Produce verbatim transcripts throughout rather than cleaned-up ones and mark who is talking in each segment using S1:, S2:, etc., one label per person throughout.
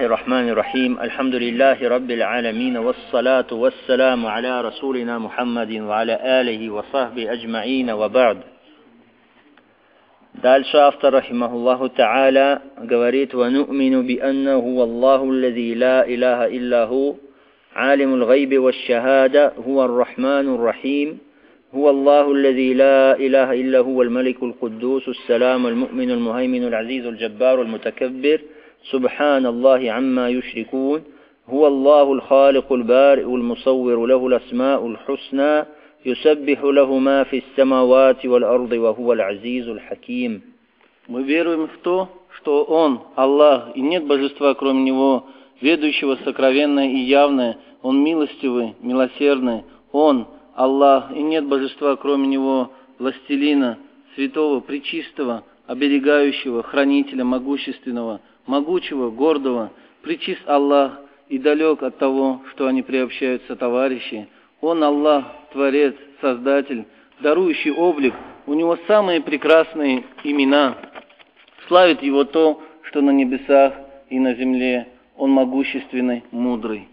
S1: الله الرحمن الرحيم الحمد لله رب العالمين والصلاة والسلام على رسولنا محمد وعلى آله وصحبه أجمعين وبعد. Дальше автор, рахимахуллаху та'аля, говорит: «Вану'мину би аннаху Аллаху аллази ла илаха иллаху, алимул гайби ва шахада, хуа ар-рахманур рахим, хуа Аллаху аллази ла илаха иллаху валь маликул куддусус саламул му'минул мухайминул азизул джаббарул мутакаббир, субханаллахи амма юшрикун, хуа Аллахул халикул бариул мусаввиру лахул асмаул хусна, юсаббиху лаху ма фис самавати валь арди ва хуа аль-азизул хаким».
S2: Мы веруем в то, что Он, Аллах, и нет божества кроме Него, ведущего сокровенное и явное, Он милостивый, милосердный, Он, Аллах, и нет божества кроме Него, властелина, святого, пречистого, оберегающего, хранителя, могущественного, могучего, гордого, пречист Аллах и далек от того, что они приобщаются товарищи. Он, Аллах, Творец, Создатель, дарующий облик, у Него самые прекрасные имена. Славит Его то, что на небесах и на земле. Он могущественный, мудрый.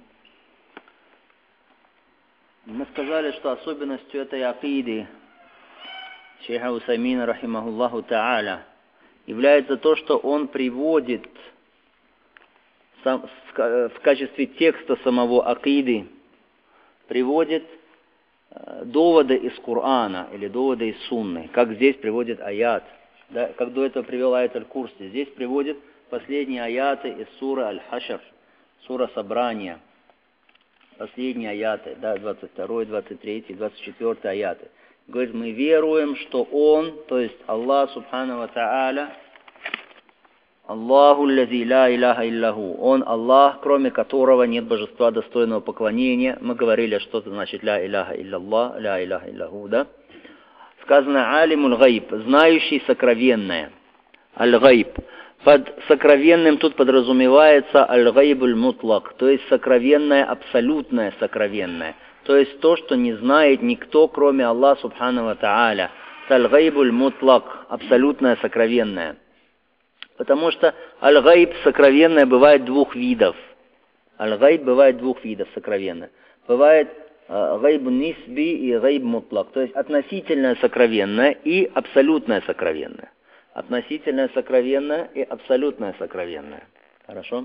S1: Мы сказали, что особенностью этой акиды шейха Усаймина, рахимахуллаху та'аля, является то, что он приводит сам, в качестве текста самого акиды, приводит э, доводы из Корана или доводы из Сунны, как здесь приводит аят, да, как до этого привел аят аль-Курси. Здесь приводит последние аяты из суры Аль-Хашр, сура Собрания, последние аяты, да, двадцать второй, двадцать третий, двадцать четвёртый аяты. Говорит, мы веруем, что Он, то есть Аллах Субхану ва Та'аля, Аллаху аллази ла илаха иллаху, Он Аллах, кроме которого нет божества достойного поклонения. Мы говорили, что это значит ла илаха иллаллах, ла илаха иллаху, да? Сказано алимул гайб, знающий сокровенное, аль-гайб. Под сокровенным тут подразумевается аль-гайбуль мутлак, то есть сокровенное, абсолютное сокровенное. То есть то, что не знает никто, кроме Аллаха Субхану ва Та'аля. Аль-гайбуль мутлак, абсолютное сокровенное. Потому что аль-гайб сокровенное бывает двух видов. Аль-гайб бывает двух видов сокровенное. Бывает э, гайб нисби и гайб мутлак. То есть относительное сокровенное и абсолютное сокровенное. Относительное сокровенное и абсолютное сокровенное. Хорошо?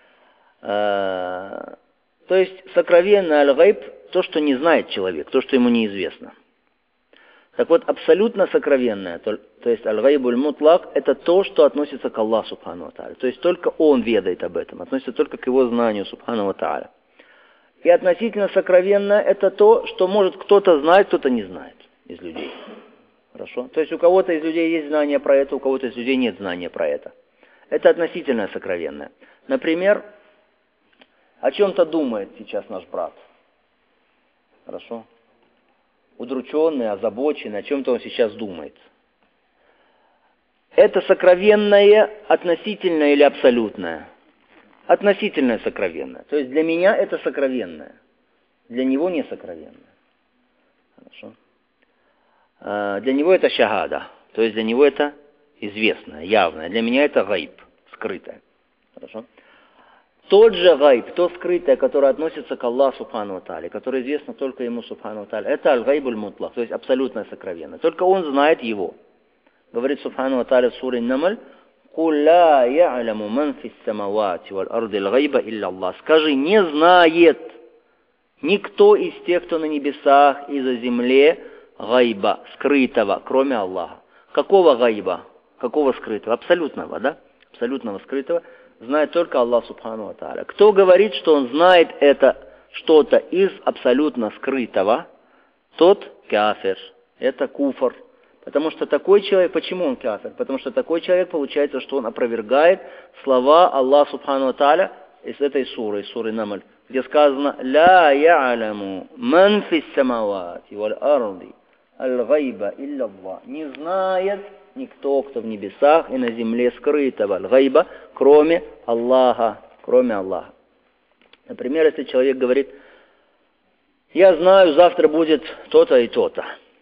S1: Э, то есть сокровенное аль-гайб, то, что не знает человек, то, что ему неизвестно. Так вот, абсолютно сокровенное, то, то есть аль-гайбуль мутлак, это то, что относится к Аллаху Субхану ва Та'аля. То есть только Он ведает об этом, относится только к Его знанию Субхану ва Та'аля. И относительно сокровенное, это то, что может кто-то знать, кто-то не знает из людей. Хорошо? То есть у кого-то из людей есть знание про это, у кого-то из людей нет знания про это. Это относительно сокровенное. Например, о чем-то думает сейчас наш брат. Хорошо? Удрученный, озабоченный, о чем-то он сейчас думает. Это сокровенное, относительное или абсолютное? Относительное сокровенное. То есть для меня это сокровенное, для него не сокровенное. Хорошо? А для него это шахада, то есть для него это известное, явное. Для меня это гайб, скрытое. Хорошо? Тот же гайб, то скрытое, которое относится к Аллаху Субхану ва Та'аля, которое известно только Ему Субхану ва Та'аля, это аль-гайбуль мутлак, то есть абсолютное сокровенное. Только Он знает его. Говорит Субхану ва Та'аля в суре Намль: «Куль ла я'ламу ман фис самавати валь арди аль-гайба илля Аллах». Скажи, не знает никто из тех, кто на небесах и за земле, гайба, скрытого, кроме Аллаха. Какого гайба? Какого скрытого? Абсолютного, да? Абсолютного скрытого знает только Аллах Субхану ва Та'аля. Кто говорит, что он знает это что-то из абсолютно скрытого, тот кафир. Это куфр. Потому что такой человек, почему он кафир? Потому что такой человек, получается, что он опровергает слова Аллаха Субхану ва Та'аля из этой суры, из суры Намль, где сказано: «Ла я'ламу ман фис самавати валь арди аль-гайба илля Аллах». Не знает никто, кто в небесах и на земле скрытого аль-гайба, кроме Аллаха, кроме Аллаха. Например, если человек говорит: я знаю, завтра будет то-то и то-то.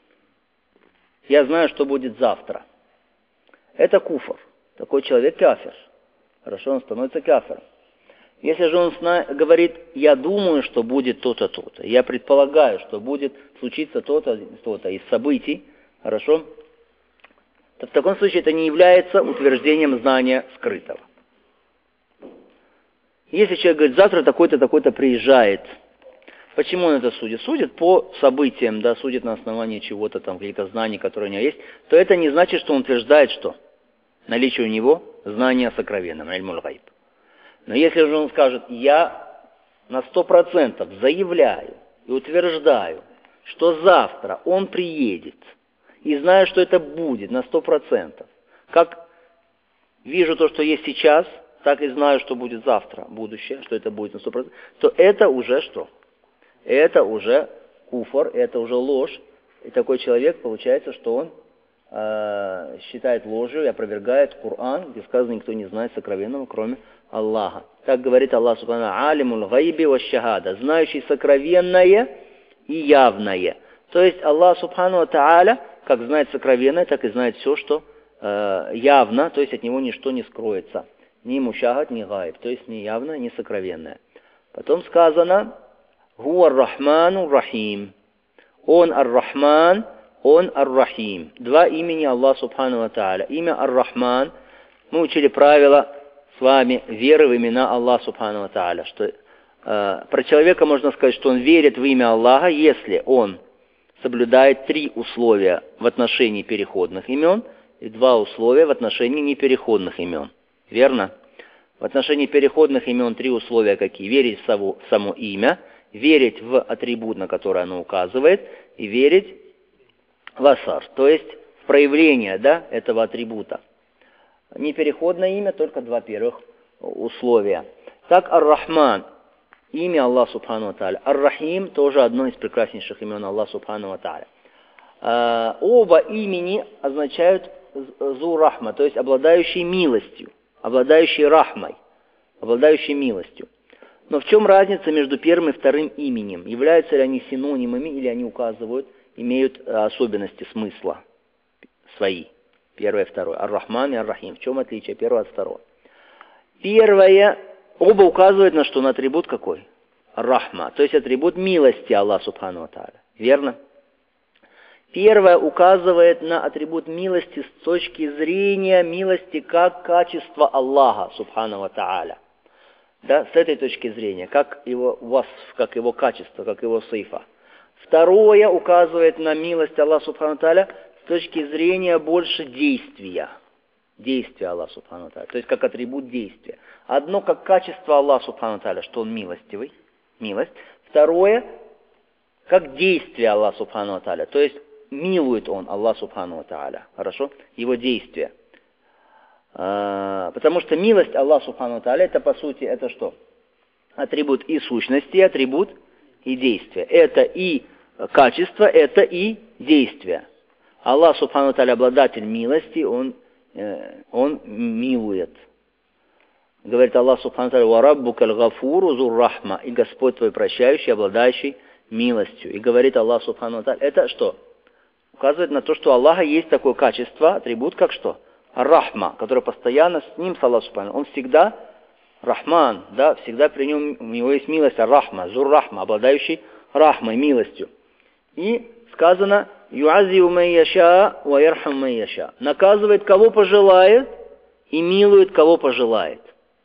S1: Я знаю, что будет завтра. Это куфр. Такой человек кафир. Хорошо, он становится кафиром. Если же он зна- говорит, я думаю, что будет то-то, то-то, я предполагаю, что будет случиться то-то, то-то из событий, хорошо, то в таком случае это не является утверждением знания скрытого. Если человек говорит, завтра такой-то, такой-то приезжает, почему он это судит? Судит по событиям, да, судит на основании чего-то там, каких-то знаний, которые у него есть, то это не значит, что он утверждает, что наличие у него знания сокровенного, ильмуль гайб. Но если же он скажет, я на сто процентов заявляю и утверждаю, что завтра он приедет, и знаю, что это будет на сто процентов, как вижу то, что есть сейчас, так и знаю, что будет завтра, будущее, что это будет на сто процентов, то это уже что? Это уже куфр, это уже ложь. И такой человек, получается, что он э, считает ложью и опровергает Коран, где сказано, никто не знает сокровенного, кроме Аллаха. Так говорит Аллах Субхану: алимул гайби ва шахада, знающий сокровенное и явное. То есть Аллах Субхану Тааля, как знает сокровенное, так и знает все, что э, явно, то есть от него ничто не скроется. Ни мушахад, ни гайб, то есть ни явно, ни сокровенное. Потом сказано: Гуа ар-Рахману Рахим. Он ар-Рахман, он ар-Рахим. Два имени Аллаха Субхану Тааля. Имя ар-Рахман, мы учили правила с вами веры в имена Аллаха Субхану Тааля, что э, про человека можно сказать, что он верит в имя Аллаха, если он соблюдает три условия в отношении переходных имен и два условия в отношении непереходных имен. Верно? В отношении переходных имен три условия какие? Верить в само, в само имя, верить в атрибут, на который оно указывает, и верить в асар, то есть в проявление, да, этого атрибута. Непереходное имя, только два первых условия. Так ар-Рахман, имя Аллаха Субхану ва Тааля. Ар-Рахим, тоже одно из прекраснейших имен Аллаха Субхану ва Тааля. А, оба имени означают зу рахма, то есть обладающий милостью, обладающий рахмой, обладающий милостью. Но в чем разница между первым и вторым именем? Являются ли они синонимами или они указывают, имеют особенности смысла свои? Первое и второе. Ар-Рахман и Ар-Рахим. В чем отличие первого от второго? Первое, оба указывают на что? На атрибут какой? Рахма, то есть атрибут милости Аллаха Субхану ва Тааля. Верно? Первое указывает на атрибут милости с точки зрения милости как качество Аллаха Субхану ва Тааля. Да, с этой точки зрения, как его васф, как его качество, как его сейфа. Второе указывает на милость Аллаха Субхану ва Тааля с точки зрения больше действия. Действия Аллаха Субхану ва Тааля, то есть как атрибут действия. Одно как качество Аллаха Субхану ва Тааля, что он милостивый, милость. Второе, как действие Аллаха Субхану ва Тааля, то есть милует он Аллах Субхану ва Тааля. Хорошо? Его действия. А, потому что милость Аллаха Субхану ва Тааля, это по сути, это что? Атрибут и сущности, атрибут и действия. Это и качество, это и действие. Аллах Субхану ва Тааля обладатель милости, он, э, он милует. Говорит Аллах Субхану ва Тааля: «Ва раббукаль гафуру зур рахма», и Господь твой прощающий, обладающий милостью. И говорит Аллах Субхану ва Тааля, это что? Указывает на то, что у Аллаха есть такое качество, атрибут, как что? Рахма, который постоянно с ним, с Аллахом Субхану. Он всегда Рахман, да, всегда при нем, у него есть милость, Рахма, Зур Рахма, обладающий Рахмой, милостью. И сказано: «Юазиву май яша, ва ярхам май яша». Наказывает, кого пожелает, и милует, кого пожелает.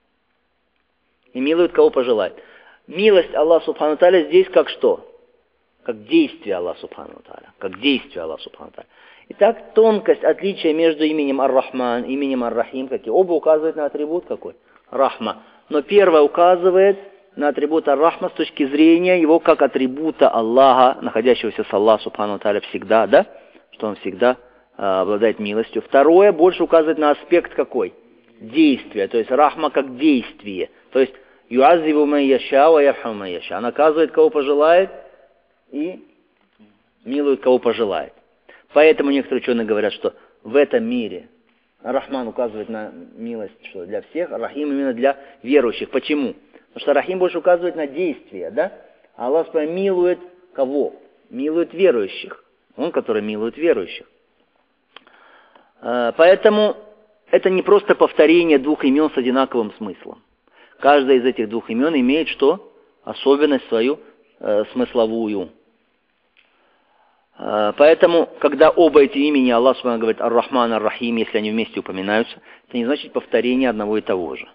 S1: И милует, кого пожелает. Милость Аллаха Субхану Тааля здесь как что? Как действие Аллаха Субхану Тааля. Как действие Аллаха Субхану Тааля. Итак, тонкость отличия между именем Ар-Рахман и именем Ар-Рахим, какие? Оба указывают на атрибут какой? Рахма. Но первое указывает на атрибут Ар-Рахма с точки зрения его как атрибута Аллаха, находящегося с Аллахом Субхану Тааля всегда, да? Что он всегда э, обладает милостью. Второе больше указывает на аспект какой? Действия. То есть Рахма как действие. То есть юазиву май яша, ва ярхам май яша. Наказывает, кого пожелает, и милует, кого пожелает. Поэтому некоторые ученые говорят, что в этом мире Рахман указывает на милость что для всех, а Рахим именно для верующих. Почему? Потому что Рахим больше указывает на действие, да? А Аллах милует кого? Милует верующих. Он, который милует верующих. Поэтому это не просто повторение двух имен с одинаковым смыслом. Каждое из этих двух имен имеет что? Особенность свою э, смысловую. Э, поэтому, когда оба эти имени Аллах Субхану говорит Ар-Рахман, Ар-Рахим, если они вместе упоминаются, это не значит повторение одного и того же.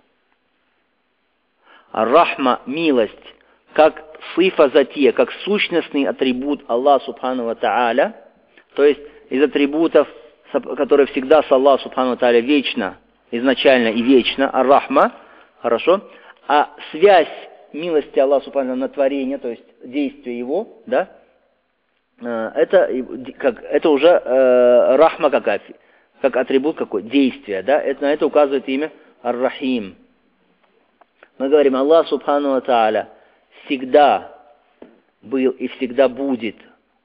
S1: Ар-Рахма – милость, как сифа затия, как сущностный атрибут Аллаха Субхану ва Тааля, то есть из атрибутов, которые всегда с Аллахом Субхану ва Тааля вечно, изначально и вечно, Ар-Рахма, хорошо, а связь милости Аллаха Субхану на творение, то есть действие его, да, это, как, это уже э, Рахма как, как атрибут какой? Действие, да, это, на это указывает имя Ар-Рахим. Мы говорим, Аллах Субхану ва Тааля всегда был и всегда будет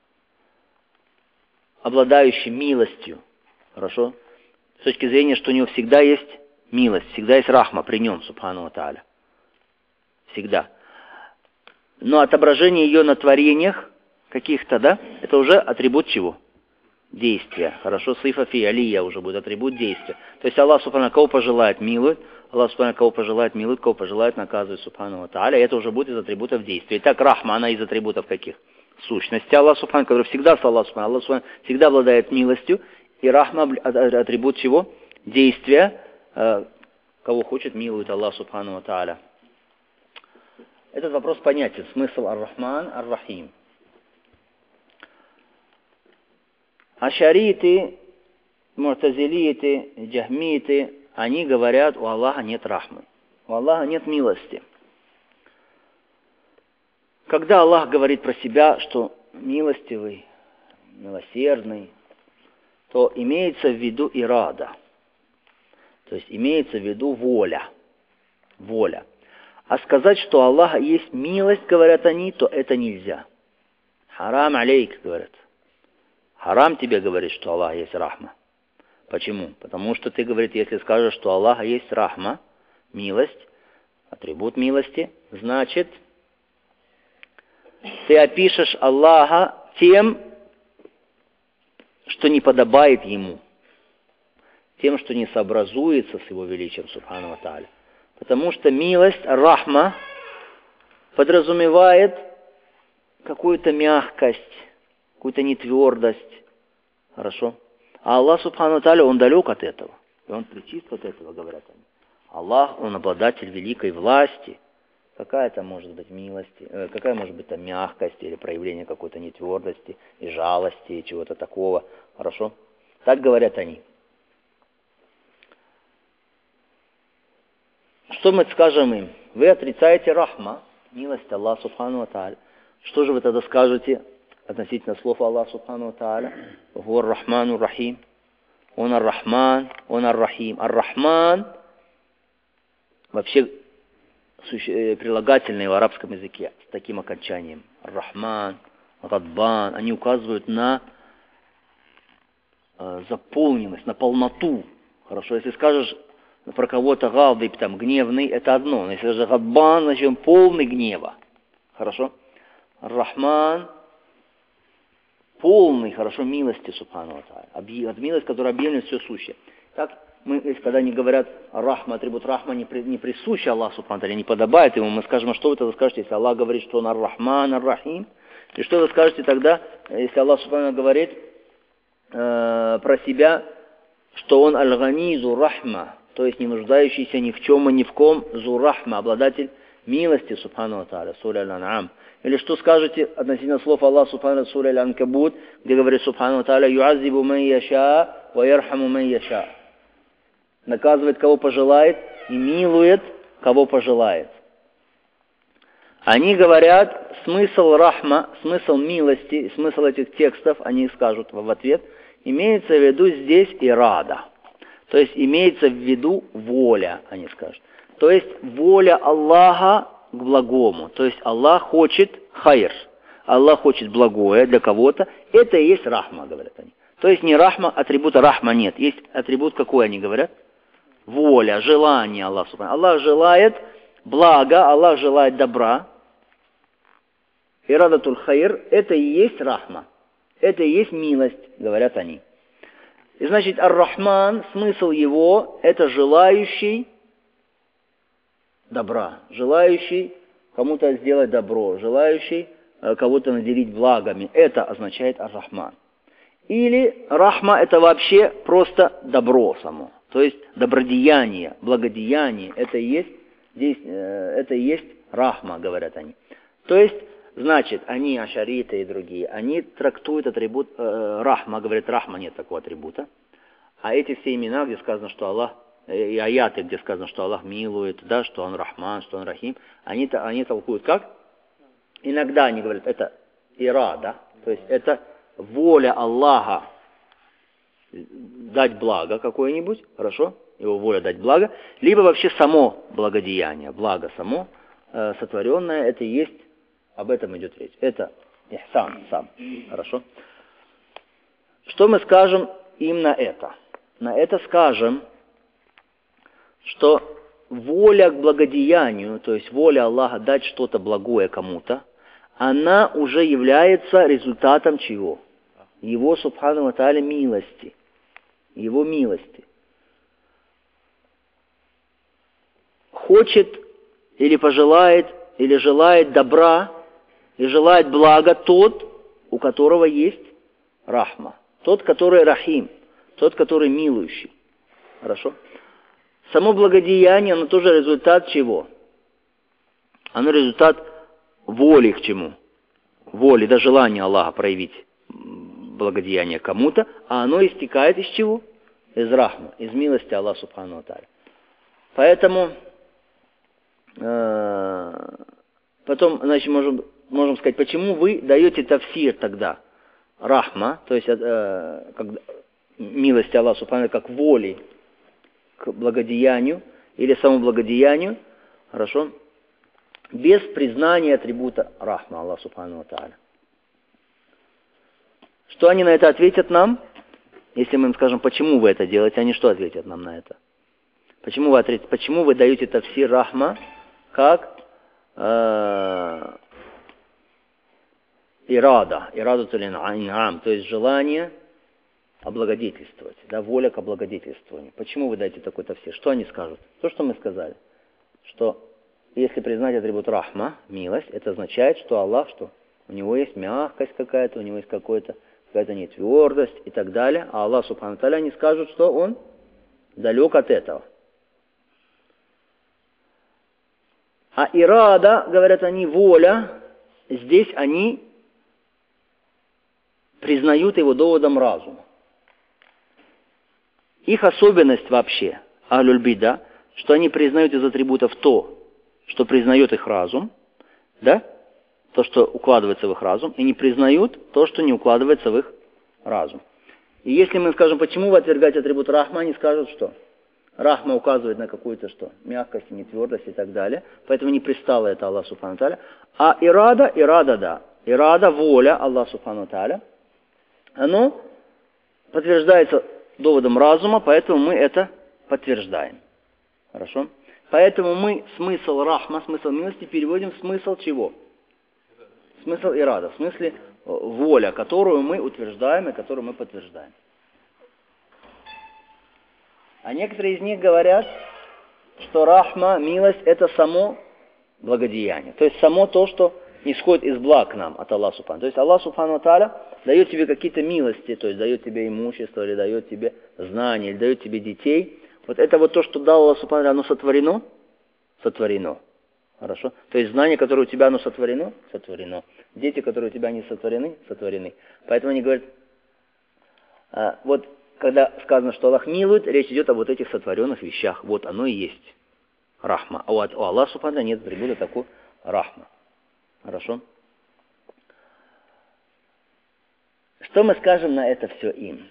S1: обладающим милостью, хорошо, с точки зрения, что у него всегда есть милость, всегда есть рахма при нем, Субхану ва Тааля. Всегда. Но отображение ее на творениях каких-то, да, это уже атрибут чего? Действия. Хорошо, сифа фи алия уже будет атрибут действия. То есть Аллах Субхану, кого пожелает, милует. Аллах Субхану, кого пожелает, милует, кого пожелает, наказывает, Субхану ва Тааля. Это уже будет из атрибутов действия. Итак, рахма, она из атрибутов каких? Сущности Аллах Субхану, который всегда с Аллахом Субхану. Аллах Субхану всегда обладает милостью. И рахма атрибут чего? Действия. Кого хочет, милует Аллах Субхану ва Тааля. Этот вопрос понятен. Смысл Ар-Рахман, Ар-Рахим. Ашариты, муртазилиты, джахмиты, они говорят, у Аллаха нет рахмы, у Аллаха нет милости. Когда Аллах говорит про себя, что милостивый, милосердный, то имеется в виду ирада, то есть имеется в виду воля, воля. А сказать, что у Аллаха есть милость, говорят они, то это нельзя. Харам алейк, говорят. Харам тебе говорит, что Аллах есть рахма. Почему? Потому что ты, говорит, если скажешь, что Аллаха есть рахма, милость, атрибут милости, значит, ты опишешь Аллаха тем, что не подобает Ему, тем, что не сообразуется с Его величием, Субхану ва Тааля. Потому что милость, рахма, подразумевает какую-то мягкость, какую-то нетвердость. Хорошо? А Аллах Субхану ва Тааля, Он далек от этого. И Он причист от этого, говорят они. Аллах, Он обладатель великой власти. Какая там может быть милость, э, какая может быть там мягкость или проявление какой-то нетвердости и жалости и чего-то такого. Хорошо? Так говорят они. Что мы скажем им? Вы отрицаете рахма, милость Аллаха Субхану ва Тааля. Что же вы тогда скажете относительно слов Аллаха Субхану ва Тааля? Хуа ар-Рахману ар-Рахим. Он ар-Рахман, он ар-Рахим. Ар-Рахман вообще прилагательные в арабском языке с таким окончанием. Ар-Рахман, Гадбан, они указывают на э, заполненность, на полноту. Хорошо, если скажешь про кого-то гадыб, там, гневный, это одно. Но если же Гадбан, значит он полный гнева. Хорошо? Ар-Рахман полный, хорошо, милости, Субхану ва Тааля. Милость, которая объемлет все сущее. Так, мы, если когда они говорят рахма, атрибут рахма не, при, не присущ Аллаху Субхану ва Тааля, не подобает ему, мы скажем, а что вы тогда скажете, если Аллах говорит, что он ар-Рахман, ар-Рахим? И что вы скажете тогда, если Аллах Субхану ва Тааля говорит э, про себя, что он аль-Гани зу рахма, то есть не нуждающийся ни в чем и ни в ком, зу рахма, обладатель милости, Субхану ва Тааля, сура Аль-Ан'ам. Или что скажете относительно слов Аллаха Субхану сура Аль-Анкабут, где говорит Субхану ва Тааля, юаззибу ман яша, ва ярхаму ман яша. Наказывает, кого пожелает, и милует, кого пожелает. Они говорят, смысл рахма, смысл милости, смысл этих текстов, они скажут в ответ, имеется в виду здесь ирада. То есть имеется в виду воля, они скажут. То есть воля Аллаха к благому. То есть Аллах хочет хайр. Аллах хочет благое для кого-то. Это и есть рахма, говорят они. То есть не рахма, атрибута рахма нет. Есть атрибут какой, они говорят? Воля, желание Аллаха. Аллах желает блага, Аллах желает добра. Ирадатуль хайр, это и есть рахма. Это и есть милость, говорят они. И значит, ар-Рахман, смысл его, это желающий добра, желающий кому-то сделать добро, желающий э, кого-то наделить благами. Это означает ар-Рахман. Или рахма – это вообще просто добро само. То есть добродеяние, благодеяние – это и есть, здесь, э, это и есть рахма, говорят они. То есть, значит, они, ашариты и другие, они трактуют атрибут э, рахма, говорят, рахма нет такого атрибута. А эти все имена, где сказано, что Аллах, и аяты, где сказано, что Аллах милует, да, что Он Рахман, что Он Рахим, они, они толкуют как? Иногда они говорят, это ирада, то есть это воля Аллаха дать благо какое-нибудь, хорошо, его воля дать благо, либо вообще само благодеяние, благо само, э, сотворенное, это и есть, об этом идет речь. Это ихсан сам, хорошо. Что мы скажем им на это? На это скажем, что воля к благодеянию, то есть воля Аллаха дать что-то благое кому-то, она уже является результатом чего? Его, субхану ва тааля, милости. Его милости. Хочет или пожелает, или желает добра, и желает блага тот, у которого есть рахма. Тот, который рахим. Тот, который милующий. Хорошо? Само благодеяние, оно тоже результат чего? Оно результат воли к чему? Воли, да, желания Аллаха проявить благодеяние кому-то, а оно истекает из чего? Из рахма, из милости Аллаха субхану ва тааля. Поэтому э, потом, значит, можем, можем сказать, почему вы даете тафсир тогда рахма, то есть э, как, милости Аллаха субхану ва тааля, как воли к благодеянию или самоблагодеянию, хорошо, без признания атрибута рахма Аллаха субхану ва тааля. Что они на это ответят нам? Если мы им скажем, почему вы это делаете, они что ответят нам на это? Почему вы, ответите, почему вы даете тафсир рахма как э, ирада, ираду ин'ам, то есть желание облагодетельствовать, да, воля к облагодетельствованию. Почему вы даете такой тафсир? Что они скажут? То, что мы сказали, что если признать атрибут рахма, милость, это означает, что Аллах, что у него есть мягкость какая-то, у него есть какой-то, какая-то нетвердость и так далее, а Аллах субхану ва тааля, они скажут, что он далек от этого. А ирада, говорят они, воля, здесь они признают его доводом разума. Их особенность вообще, ахлюль бида, что они признают из атрибутов то, что признает их разум, да, то, что укладывается в их разум, и не признают то, что не укладывается в их разум. И если мы скажем, почему вы отвергаете атрибут рахма, они скажут, что рахма указывает на какую-то что? Мягкость, нетвердость и так далее, поэтому не пристало это Аллах субхану ва тааля. А ирада, ирада, да, ирада, воля Аллах субхану ва тааля, оно подтверждается доводом разума, поэтому мы это подтверждаем. Хорошо? Поэтому мы смысл рахма, смысл милости переводим в смысл чего? Смысл ирада, в смысле воля, которую мы утверждаем и которую мы подтверждаем. А некоторые из них говорят, что рахма, милость, это само благодеяние. То есть само то, что исходит из благ к нам от Аллаха субхану. То есть Аллах субхану ва тааля дает тебе какие-то милости, то есть дает тебе имущество, или дает тебе знания, или дает тебе детей. Вот это вот то, что дал Аллах субхану ва тааля, оно сотворено? Сотворено. Хорошо? То есть знание, которое у тебя, оно сотворено? Сотворено. Дети, которые у тебя не сотворены? Сотворены. Поэтому они говорят, а, вот когда сказано, что Аллах милует, речь идет о вот этих сотворенных вещах. Вот оно и есть рахма. А у Аллаха субхану ва тааля нет атрибута такой рахма. Хорошо? Что мы скажем на это все им?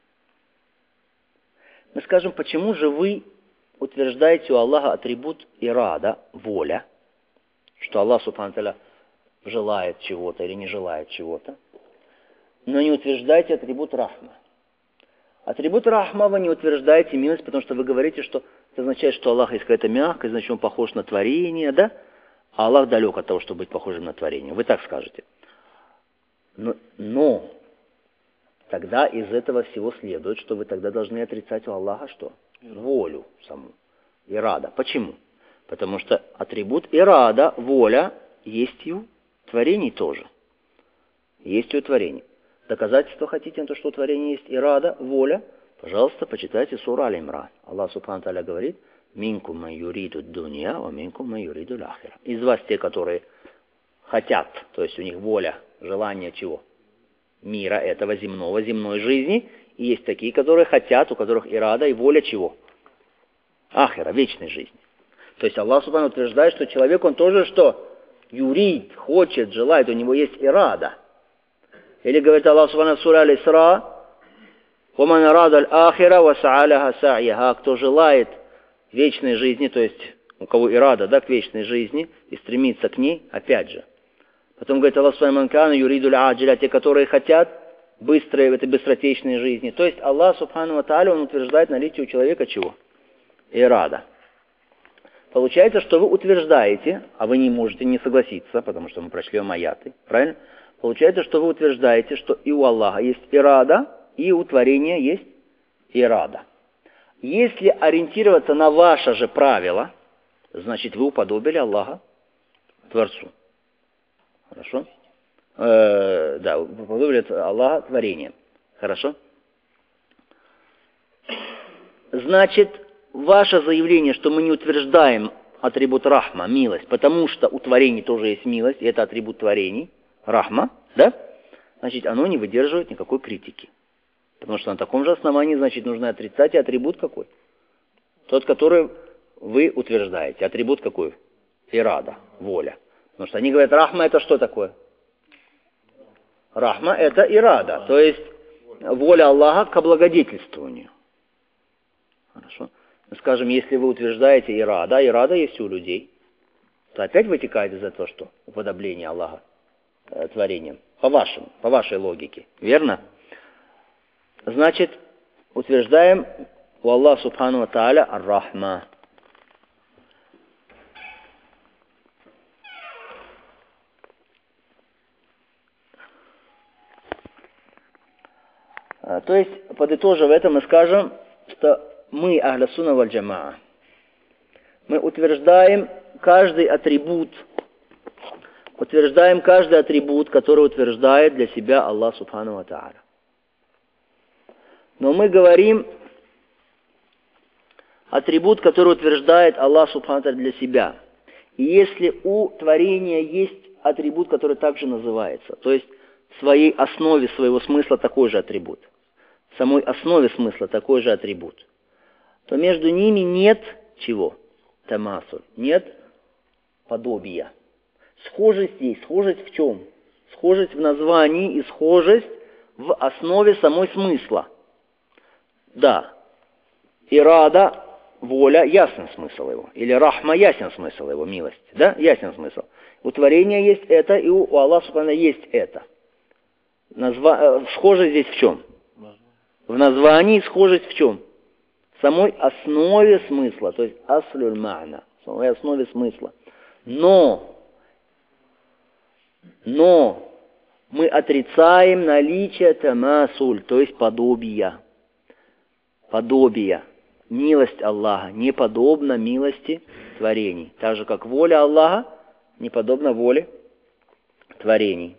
S1: Мы скажем, почему же вы утверждаете у Аллаха атрибут ирада, воля, что Аллах субхану ва тааля желает чего-то или не желает чего-то, но не утверждаете атрибут рахма. Атрибут рахма вы не утверждаете милость, потому что вы говорите, что это означает, что Аллах есть какая-то мягкость, значит он похож на творение, да? А Аллах далек от того, чтобы быть похожим на творение. Вы так скажете. Но, но тогда из этого всего следует, что вы тогда должны отрицать у Аллаха что? Волю саму. Ирада. Почему? Потому что атрибут ирада, воля, есть и у творений тоже. Есть и у творений. Доказательство хотите на то, что у творений есть ирада, воля? Пожалуйста, почитайте суру Аль-Имран. Аллах Субхану Тааля говорит: «Минкум ман юриду дунья, ва минкум ман юриду лахира». Из вас те, которые хотят, то есть у них воля, желание чего? Мира этого земного, земной жизни. И есть такие, которые хотят, у которых ирада и воля чего? Ахира, вечной жизни. То есть Аллах Субхану утверждает, что человек, он тоже что? Юрид, хочет, желает, у него есть ирада. Или говорит Аллах Субхану в суре Аль-Исра: «Ваман арада аль-ахира ва сааляха са'яха». Кто желает вечной жизни, то есть у кого ирада, да, к вечной жизни, и стремится к ней, опять же. Потом говорит Аллах Субхану: «Ман кана юриду аль-аджиля», те, которые хотят быстрой, в этой быстротечной жизни. То есть Аллах Субхану ва Тааля, он утверждает наличие у человека чего? Ирада. Получается, что вы утверждаете, а вы не можете не согласиться, потому что мы прочли аяты, правильно? Получается, что вы утверждаете, что и у Аллаха есть ирада, и у творения есть ирада. Если ориентироваться на ваше же правило, значит, вы уподобили Аллаха Творцу. Хорошо? Э, да, вы уподобили Аллаха творением. Хорошо? Значит, ваше заявление, что мы не утверждаем атрибут рахма, милость, потому что у творений тоже есть милость, и это атрибут творений, рахма, да? Значит, оно не выдерживает никакой критики. Потому что на таком же основании, значит, нужно отрицать и атрибут какой? Тот, который вы утверждаете. Атрибут какой? Ирада, воля. Потому что они говорят, рахма это что такое? Рахма это ирада, то есть воля Аллаха к облагодетельствованию. Хорошо? Скажем, если вы утверждаете ирада, ирада есть у людей, то опять вытекает из этого что? Уподобление Аллаха э, творением. По вашему, по вашей логике. Верно? Значит, утверждаем у Аллаха Субхану ва Тааля ар-Рахма. То есть, подытожив это, мы скажем, что мы, Ахля Сунна валь Джамаа, мы утверждаем каждый атрибут, утверждаем каждый атрибут, который утверждает для себя Аллах Субхану ва Тааля. Но мы говорим атрибут, который утверждает Аллах Субхану ва Тааля для себя. И если у творения есть атрибут, который также называется, то есть в своей основе своего смысла такой же атрибут, в самой основе смысла такой же атрибут, то между ними нет чего? Тамасуль. Нет подобия. Схожесть есть. Схожесть в чем? Схожесть в названии и схожесть в основе самой смысла. Да. Ирада, воля, ясен смысл его. Или рахма, ясен смысл его, милость. Да? Ясен смысл. У творения есть это, и у Аллаха Субхану есть это. Назва... Схожесть здесь в чем? В названии схожесть в чем? В самой основе смысла, то есть аслюль ма'на, в самой основе смысла. Но, но мы отрицаем наличие тамасуль, то есть подобия. Подобия. Милость Аллаха не подобна милости творений. Так же, как воля Аллаха не подобна воле творений.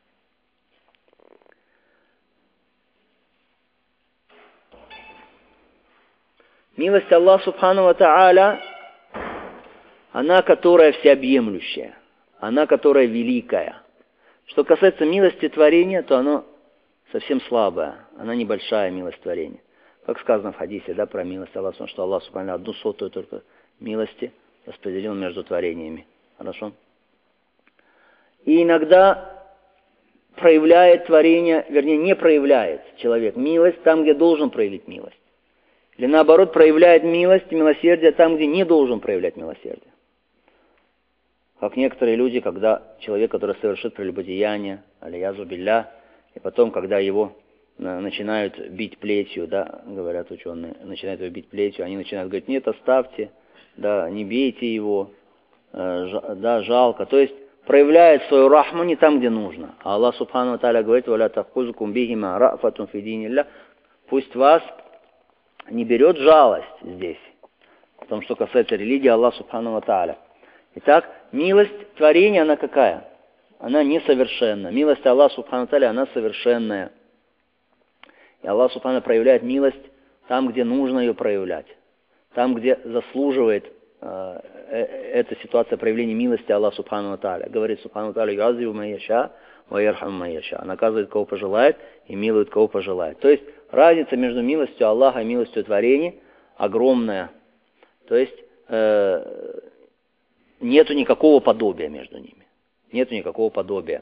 S1: Милость Аллаха Субхану ва Тааля, она, которая всеобъемлющая, она, которая великая. Что касается милости творения, то она совсем слабая, она небольшая милость творения. Как сказано в хадисе, да, про милость Аллаха, что Аллах Субхану одну сотую только милости распределил между творениями. Хорошо? И иногда проявляет творение, вернее, не проявляет человек милость там, где должен проявить милость. Или наоборот, проявляет милость и милосердие там, где не должен проявлять милосердие. Как некоторые люди, когда человек, который совершит прелюбодеяние, алиязу билля, и потом, когда его начинают бить плетью, да, говорят ученые, начинают его бить плетью, они начинают говорить, нет, оставьте, да, не бейте его, э, да, жалко. То есть, проявляет свою рахму не там, где нужно. А Аллах Субхану ва Тааля говорит, «Валя тафкузукум бихима рафатун фи динилля». Пусть вас не берет жалость здесь. том, что касается религии Аллаха Субхану ва Тааля. Итак, милость творения, она какая? Она несовершенна. Милость Аллаха Субхану ва Тааля, она совершенная. И Аллах Субхану проявляет милость там, где нужно ее проявлять. Там, где заслуживает э, э, эта ситуация проявления милости Аллаха Субхану ва Тааля. Говорит Субхану ва Тааля: «Юазиву ман яша, ва ярхаму ман яша». Наказывает, кого пожелает, и милует, кого пожелает. То есть, разница между милостью Аллаха и милостью творения огромная. То есть, э, нету никакого подобия между ними. Нету никакого подобия.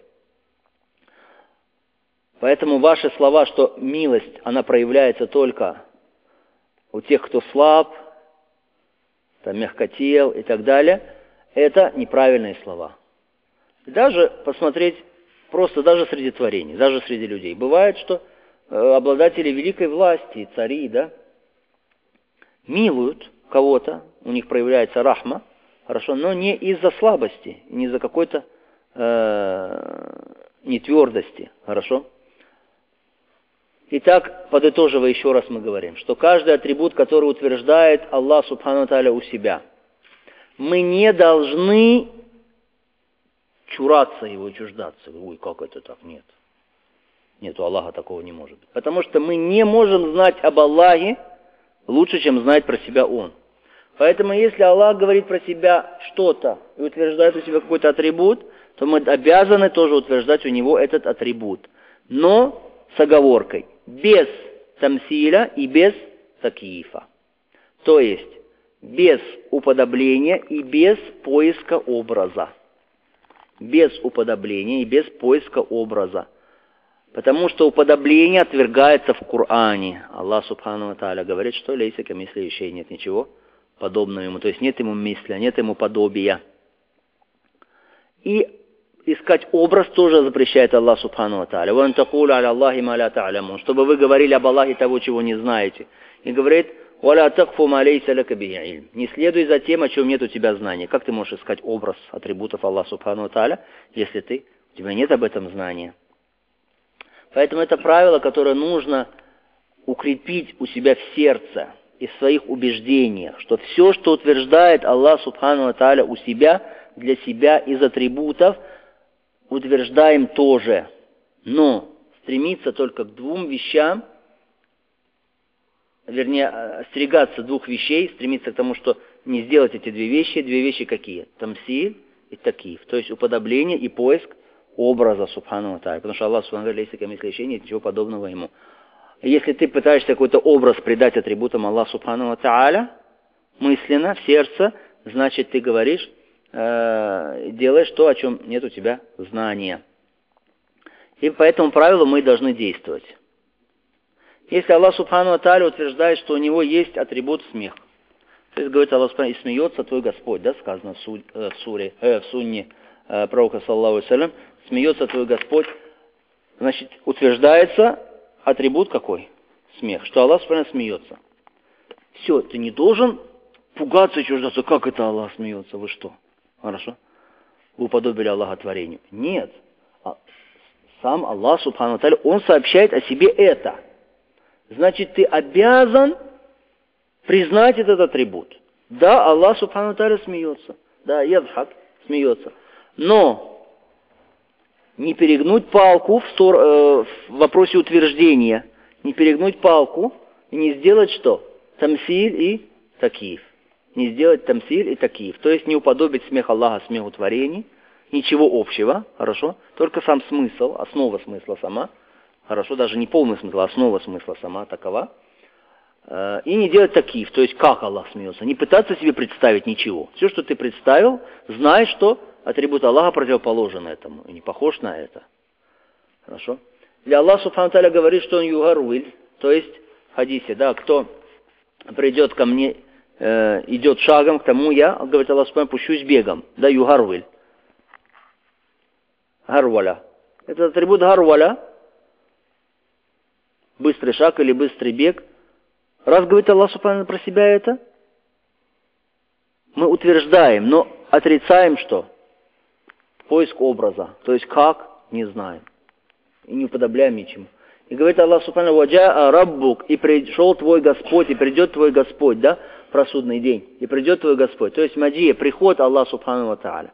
S1: Поэтому ваши слова, что милость, она проявляется только у тех, кто слаб, там, мягкотел и так далее, это неправильные слова. Даже посмотреть, просто даже среди творений, даже среди людей. Бывает, что э, обладатели великой власти, цари, да, милуют кого-то, у них проявляется рахма, хорошо, но не из-за слабости, не из-за какой-то э, нетвердости, хорошо. Итак, подытоживая еще раз мы говорим, что каждый атрибут, который утверждает Аллах Субхану ва Тааля у себя, мы не должны чураться его, чуждаться. Ой, как это так? Нет. Нет, у Аллаха такого не может быть. Потому что мы не можем знать об Аллахе лучше, чем знает про себя Он. Поэтому, если Аллах говорит про себя что-то и утверждает у себя какой-то атрибут, то мы обязаны тоже утверждать у него этот атрибут. Но с оговоркой: без тамсиля и без такифа. То есть, без уподобления и без поиска образа. Без уподобления и без поиска образа. Потому что уподобление отвергается в Коране. Аллах Субхану ва Тааля говорит, что лейса камисли вещей, нет ничего подобного ему. То есть нет ему мисля, нет ему подобия. И искать образ тоже запрещает Аллах Субхану ва Тааля. «Ван такулу аля Аллахи ма ля та'лямун», чтобы вы говорили об Аллахе того, чего не знаете. И говорит: «Валя такфу ма лейса лака бихи илм». Не следуй за тем, о чем нет у тебя знания. Как ты можешь искать образ атрибутов Аллаха Субхану ва Тааля, если ты, у тебя нет об этом знания? Поэтому это правило, которое нужно укрепить у себя в сердце и в своих убеждениях, что все, что утверждает Аллах Субхану ва Тааля у себя, для себя из атрибутов, утверждаем тоже, но стремиться только к двум вещам, вернее, остерегаться двух вещей, стремиться к тому, что не сделать эти две вещи. Две вещи какие? Тамсиль и такиф, то есть уподобление и поиск образа Субхану ва Тааля, потому что Аллах Субхану ва Тааля лейса камисли вещей, нет ничего подобного ему. Если ты пытаешься какой-то образ придать атрибутам Аллаха Субхану ва Тааля мысленно, в сердце, значит, ты говоришь, делаешь то, о чем нет у тебя знания. И по этому правилу мы должны действовать. Если Аллах Субхану ва Тааля утверждает, что у него есть атрибут смех, то есть говорит Аллах Субхану: «И смеется твой Господь», да, сказано в, су, э, в, суре, э, в сунне э, пророка саллаллаху алейхи ва саллям, смеется твой Господь, значит, утверждается атрибут какой? Смех, что Аллах Субхану смеется. Все, ты не должен пугаться и чуждаться: как это Аллах смеется, вы что? Хорошо? Вы уподобили Аллаха творению. Нет. Сам Аллах Субхану ва Тааля, Он сообщает о себе это. Значит, ты обязан признать этот атрибут. Да, Аллах Субхану ва Тааля смеется. Да, ядхак, смеется. Но не перегнуть палку в, стор... э, в вопросе утверждения. Не перегнуть палку и не сделать что? Тамсиль и такиф. Не сделать тамсиль и такиф. То есть не уподобить смех Аллаха смеху творений. Ничего общего, хорошо? Только сам смысл, основа смысла сама. Хорошо, даже не полный смысл, а основа смысла сама такова. И не делать такиф, то есть как Аллах смеется. Не пытаться себе представить ничего. Все, что ты представил, знай, что атрибут Аллаха противоположен этому. И не похож на это. Хорошо? Или Аллах Субхану Тааля говорит, что Он югарвиль. То есть в хадисе, да, кто придет ко мне, э, идет шагом к тому, я, говорит Аллах Субхану, пущусь бегом. Да, югарвиль. Гарваля. Это атрибут гарваля. Быстрый шаг или быстрый бег. Раз говорит Аллах Субхану про себя это, мы утверждаем, но отрицаем что? Поиск образа. То есть как? Не знаем. И не уподобляем ничему. И говорит Аллах Субхану: «Ваджаа раббук», и пришел твой Господь, и придет твой Господь, да? про судный день, и придет твой Господь. То есть маджия, приход Аллаха Субхану ва Тааля.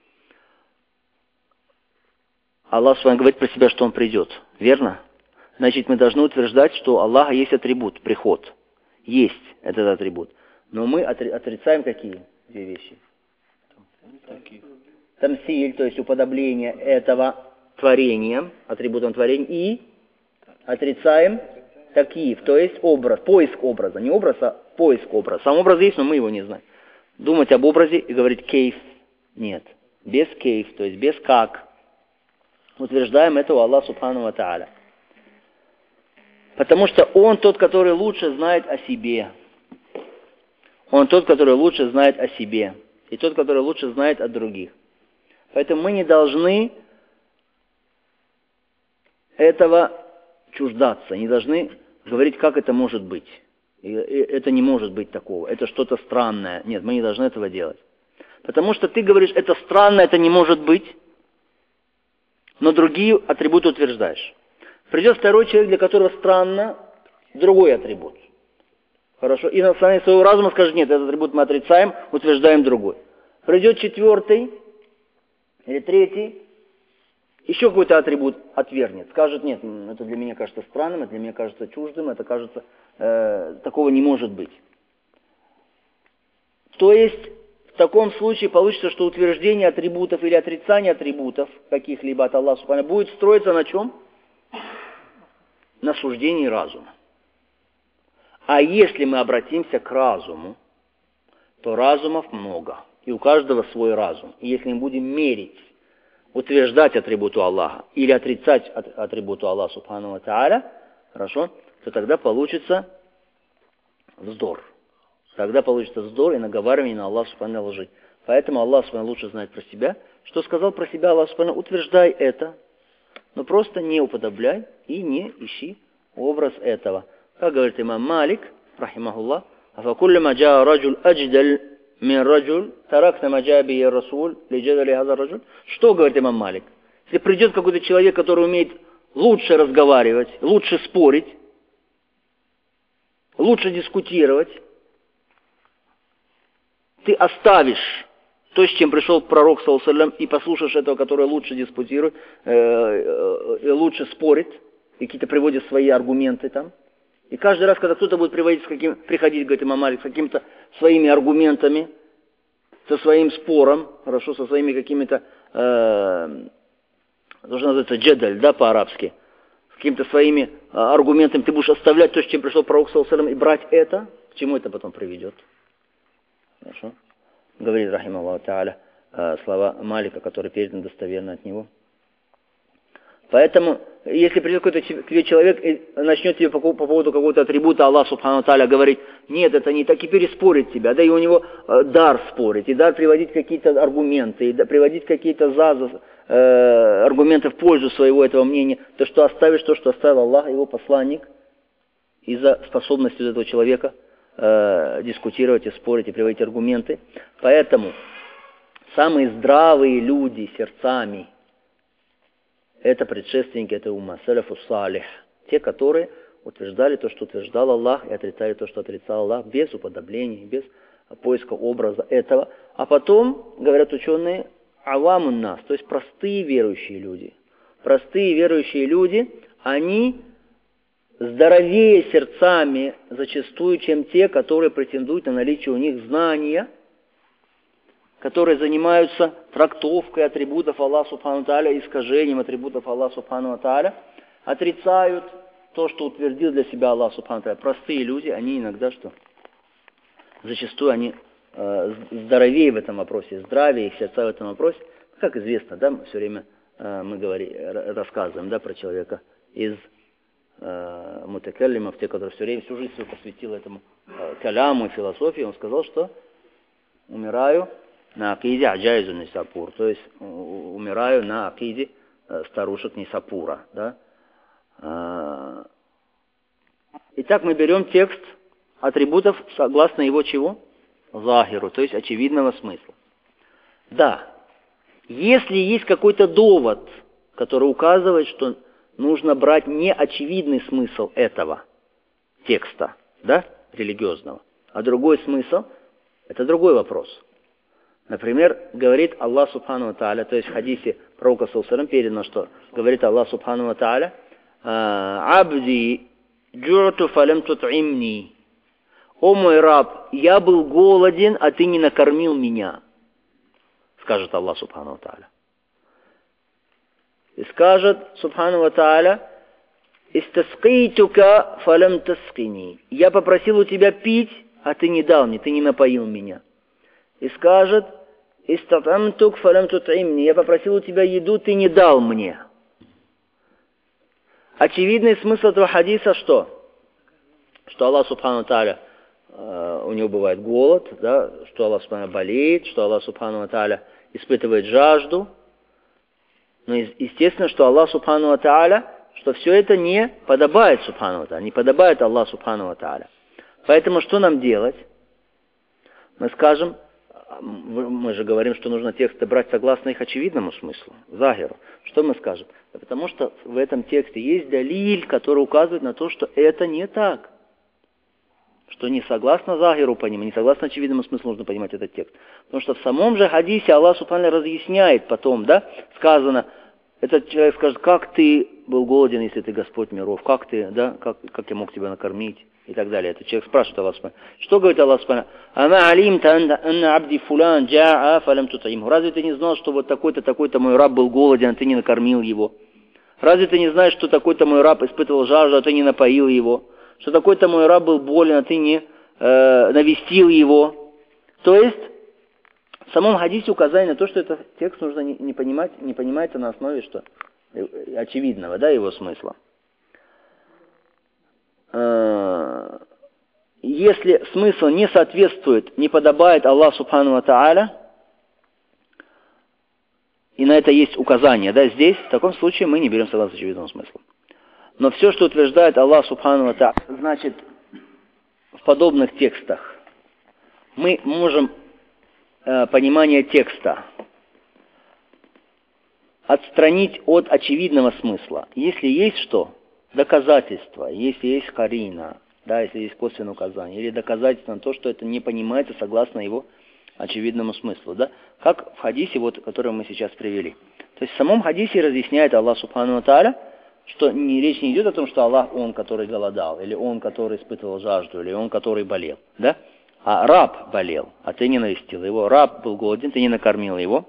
S1: Аллах с вами говорит про себя, что Он придет. Верно? Значит, мы должны утверждать, что у Аллаха есть атрибут, приход. Есть этот атрибут. Но мы отрицаем какие две вещи? Тамсиль, то есть уподобление этого творением, атрибутом творения, и отрицаем такие, то есть образ, поиск образа. Не образ, а поиск образа. Сам образ есть, но мы его не знаем. Думать об образе и говорить кейф. Нет. Без кейф, то есть без как. Утверждаем это у Аллаха Субхану ва Тааля. Потому что Он тот, который лучше знает о себе. Он тот, который лучше знает о себе. И тот, который лучше знает о других. Поэтому мы не должны этого чуждаться, не должны говорить, как это может быть. И это не может быть такого, это что-то странное. Нет, мы не должны этого делать. Потому что ты говоришь, это странно, это не может быть, но другие атрибуты утверждаешь. Придет второй человек, для которого странно, другой атрибут. Хорошо? И на основании своего разума скажет, нет, этот атрибут мы отрицаем, утверждаем другой. Придет четвертый или третий, еще какой-то атрибут отвергнет. Скажет, нет, это для меня кажется странным, это для меня кажется чуждым, это кажется, э, такого не может быть. То есть, в таком случае получится, что утверждение атрибутов или отрицание атрибутов каких-либо от Аллаха Субхану будет строиться на чем? На суждении разума. А если мы обратимся к разуму, то разумов много. И у каждого свой разум. И если мы будем мерить, утверждать атрибуту Аллаха или отрицать атрибуту Аллаха Субхану ва Тааля, хорошо, то тогда получится вздор. Тогда получится вздор и наговаривание на Аллаха Субхану лжи. Поэтому Аллах Субхану лучше знает про себя. Что сказал про себя Аллах Субхану? Утверждай это, но просто не уподобляй и не ищи образ этого. Как говорит имам Малик, рахимахуллах, «Афакуллама джаа раджуль адждаль мин раджуль, таракна маджа бихи расуль, лиджадали хазар раджуль». Что говорит имам Малик? Если придет какой-то человек, который умеет лучше разговаривать, лучше спорить, лучше дискутировать, ты оставишь то, с чем пришел пророк, саллаллаху алейхи ва саллям, и послушаешь этого, который лучше диспутирует, э, э, лучше спорит, и какие-то приводит свои аргументы там. И каждый раз, когда кто-то будет приводить с каким, приходить, говорит имам Малик, с какими-то своими аргументами, со своим спором, хорошо, со своими какими-то, э, то, что называется джедаль, да, по-арабски, с какими-то своими э, аргументами, ты будешь оставлять то, с чем пришел пророк, саллаллаху алейхи ва саллям, и брать это, к чему это потом приведет? Хорошо? Говорит, рахималлаху тааля, э, слова Малика, которые переданы достоверно от него. Поэтому, если придет какой-то к тебе человек и начнет тебе по, по поводу какого-то атрибута Аллаха Субхану Тааля говорить, нет, это не так, и переспорить тебя, да, и у него э, дар спорить, и дар приводить какие-то аргументы, и да, приводить какие-то за, э, аргументы в пользу своего этого мнения, то что оставишь то, что оставил Аллах, его посланник, из-за способности этого человека э, дискутировать и спорить, и приводить аргументы. Поэтому самые здравые люди сердцами, это предшественники этого умма, саляфу салих, те, которые утверждали то, что утверждал Аллах, и отрицали то, что отрицал Аллах, без уподоблений, без поиска образа этого. А потом, говорят ученые, авамун нас, то есть простые верующие люди. Простые верующие люди, они здоровее сердцами зачастую, чем те, которые претендуют на наличие у них знания, которые занимаются трактовкой атрибутов Аллаха Субхану Тааля, искажением атрибутов Аллаха Субхану Тааля, отрицают то, что утвердил для себя Аллах Субхану Тааля. Простые люди, они иногда что? Зачастую они э, здоровее в этом вопросе, здравее их сердца в этом вопросе. Как известно, да, все время э, мы говорим, рассказываем, да, про человека из э, мутакаллимов, те, которые все время, всю жизнь свою посвятил этому э, каляму и философии. Он сказал, что умираю на акиде аджайзу Нисапур, то есть умираю на акиде старушек Нисапура. Да? Итак, мы берем текст атрибутов согласно его чего? Захиру, то есть очевидного смысла. Да, если есть какой-то довод, который указывает, что нужно брать неочевидный смысл этого текста, да, религиозного, А другой смысл – это другой вопрос. Например, говорит Аллах Субхану ва Тааля, то есть в хадисе пророка саллаллаху алейхи ва саллям передано, что говорит Аллах Субхану ва Тааля: «Абди джу'ту фалям тут'имни». «О мой раб, я был голоден, а ты не накормил меня», скажет Аллах Субхану ва Тааля. И скажет Субхану ва Тааля: «Истаскейтука фалям таскини». Я попросил у тебя пить, а ты не дал мне, ты не напоил меня. И скажет: «Истатамтук фалям тут'имни». Я попросил у тебя еду, ты не дал мне. Очевидный смысл этого хадиса что? Что Аллах Субхану ва Тааля, э, у него бывает голод, да, что Аллах Субхану ва Тааля болеет, что Аллах Субхану ва Тааля испытывает жажду. Но естественно, что Аллах Субхану ва Тааля, что все это не подобает Субхану ва Тааля, не подобает Аллаху Субхану ва Тааля. Поэтому что нам делать? Мы скажем, мы же говорим, что нужно тексты брать согласно их очевидному смыслу, захиру. Что мы скажем? Да потому что в этом тексте есть далиль, который указывает на то, что это не так. Что не согласно захиру понимать, не согласно очевидному смыслу нужно понимать этот текст. Потому что в самом же хадисе Аллах Субхану разъясняет потом, да, сказано, этот человек скажет: как ты был голоден, если ты Господь миров, как ты, да, как, как я мог тебя накормить, и так далее. Этот человек спрашивает Аллах Субхану. Что говорит Аллах Субхану? «Ама алимта анна абди фулян джа'a фалям тут'имху». Разве ты не знал, что вот такой-то, такой-то мой раб был голоден, а ты не накормил его? Разве ты не знаешь, что такой-то мой раб испытывал жажду, а ты не напоил его? Что такой-то мой раб был болен, а ты не э, навестил его? То есть, в самом хадисе указание на то, что этот текст нужно не, не понимать, не понимается на основе что? Очевидного, да, его смысла. Если смысл не соответствует, не подобает Аллаху Субхану ва Тааля, и на это есть указание, да, здесь, в таком случае мы не берем согласно очевидному смыслу. Но все, что утверждает Аллах Субхану ва Тааля, значит, в подобных текстах мы можем э, понимание текста отстранить от очевидного смысла. Если есть что? Доказательство, если есть карина, да, если есть косвенное указание, или доказательство на то, что это не понимается согласно его очевидному смыслу, да, как в хадисе, вот, который мы сейчас привели. То есть в самом хадисе разъясняет Аллах Субхану ва Тааля, что не, речь не идет о том, что Аллах, Он, который голодал, или Он, который испытывал жажду, или Он, который болел, да, а раб болел, а ты не навестил его, раб был голоден, ты не накормил его.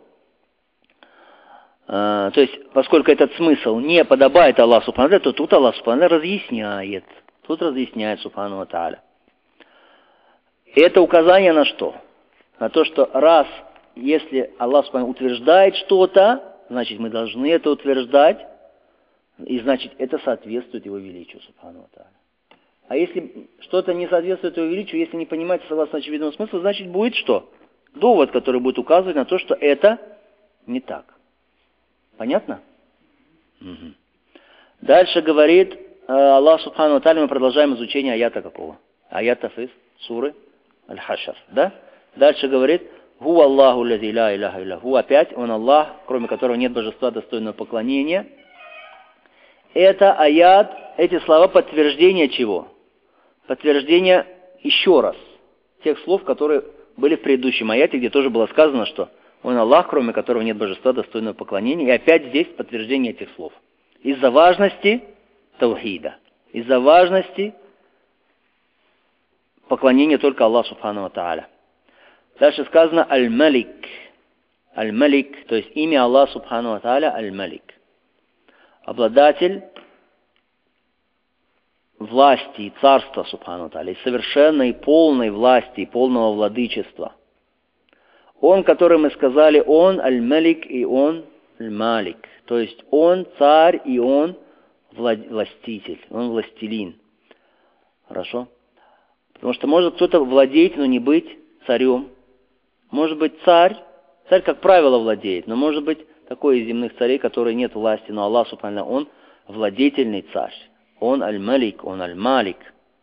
S1: А, то есть, поскольку этот смысл не подобает Аллаху Субхану ва Тааля, то тут Аллах Субхану ва Тааля разъясняет, тут разъясняет Субхану ва Тааля. И это указание на что? На то, что раз, если Аллах Субхану ва Тааля утверждает что-то, значит мы должны это утверждать, и значит это соответствует Его величию Субхану ва Тааля. А если что-то не соответствует Его величию, если не понимается согласно очевидному смыслу, значит будет что? Довод, который будет указывать на то, что это не так. Понятно? Угу. Дальше говорит Аллах Субхану ва Тааля, мы продолжаем изучение аята какого? Аятов из суры Аль-Хашр, да? Дальше говорит: «Ху Аллаху лази ла иляха илля ху». Опять Он Аллах, кроме которого нет божества достойного поклонения. Это аят, эти слова подтверждение чего? Подтверждение еще раз тех слов, которые были в предыдущем аяте, где тоже было сказано, что Он Аллах, кроме которого нет божества достойного поклонения. И опять здесь подтверждение этих слов. Из-за важности таухида, из-за важности поклонения только Аллаху Субхану ва Тааля. Дальше сказано Аль-Малик. Аль-Малик, то есть имя Аллаха Субхану ва Тааля Аль-Малик. Обладатель власти и царства Субхану ва Тааля, и совершенной полной власти и полного владычества. Он, который мы сказали, Он Аль-Малик и Он Аль-Малик. То есть Он царь и Он властитель, Он властелин. Хорошо? Потому что может кто-то владеть, но не быть царем. Может быть царь, царь как правило владеет, но может быть такой из земных царей, который нет власти, но Аллах Субхану, Он владетельный царь. Он Аль-Малик, Он Аль-Малик.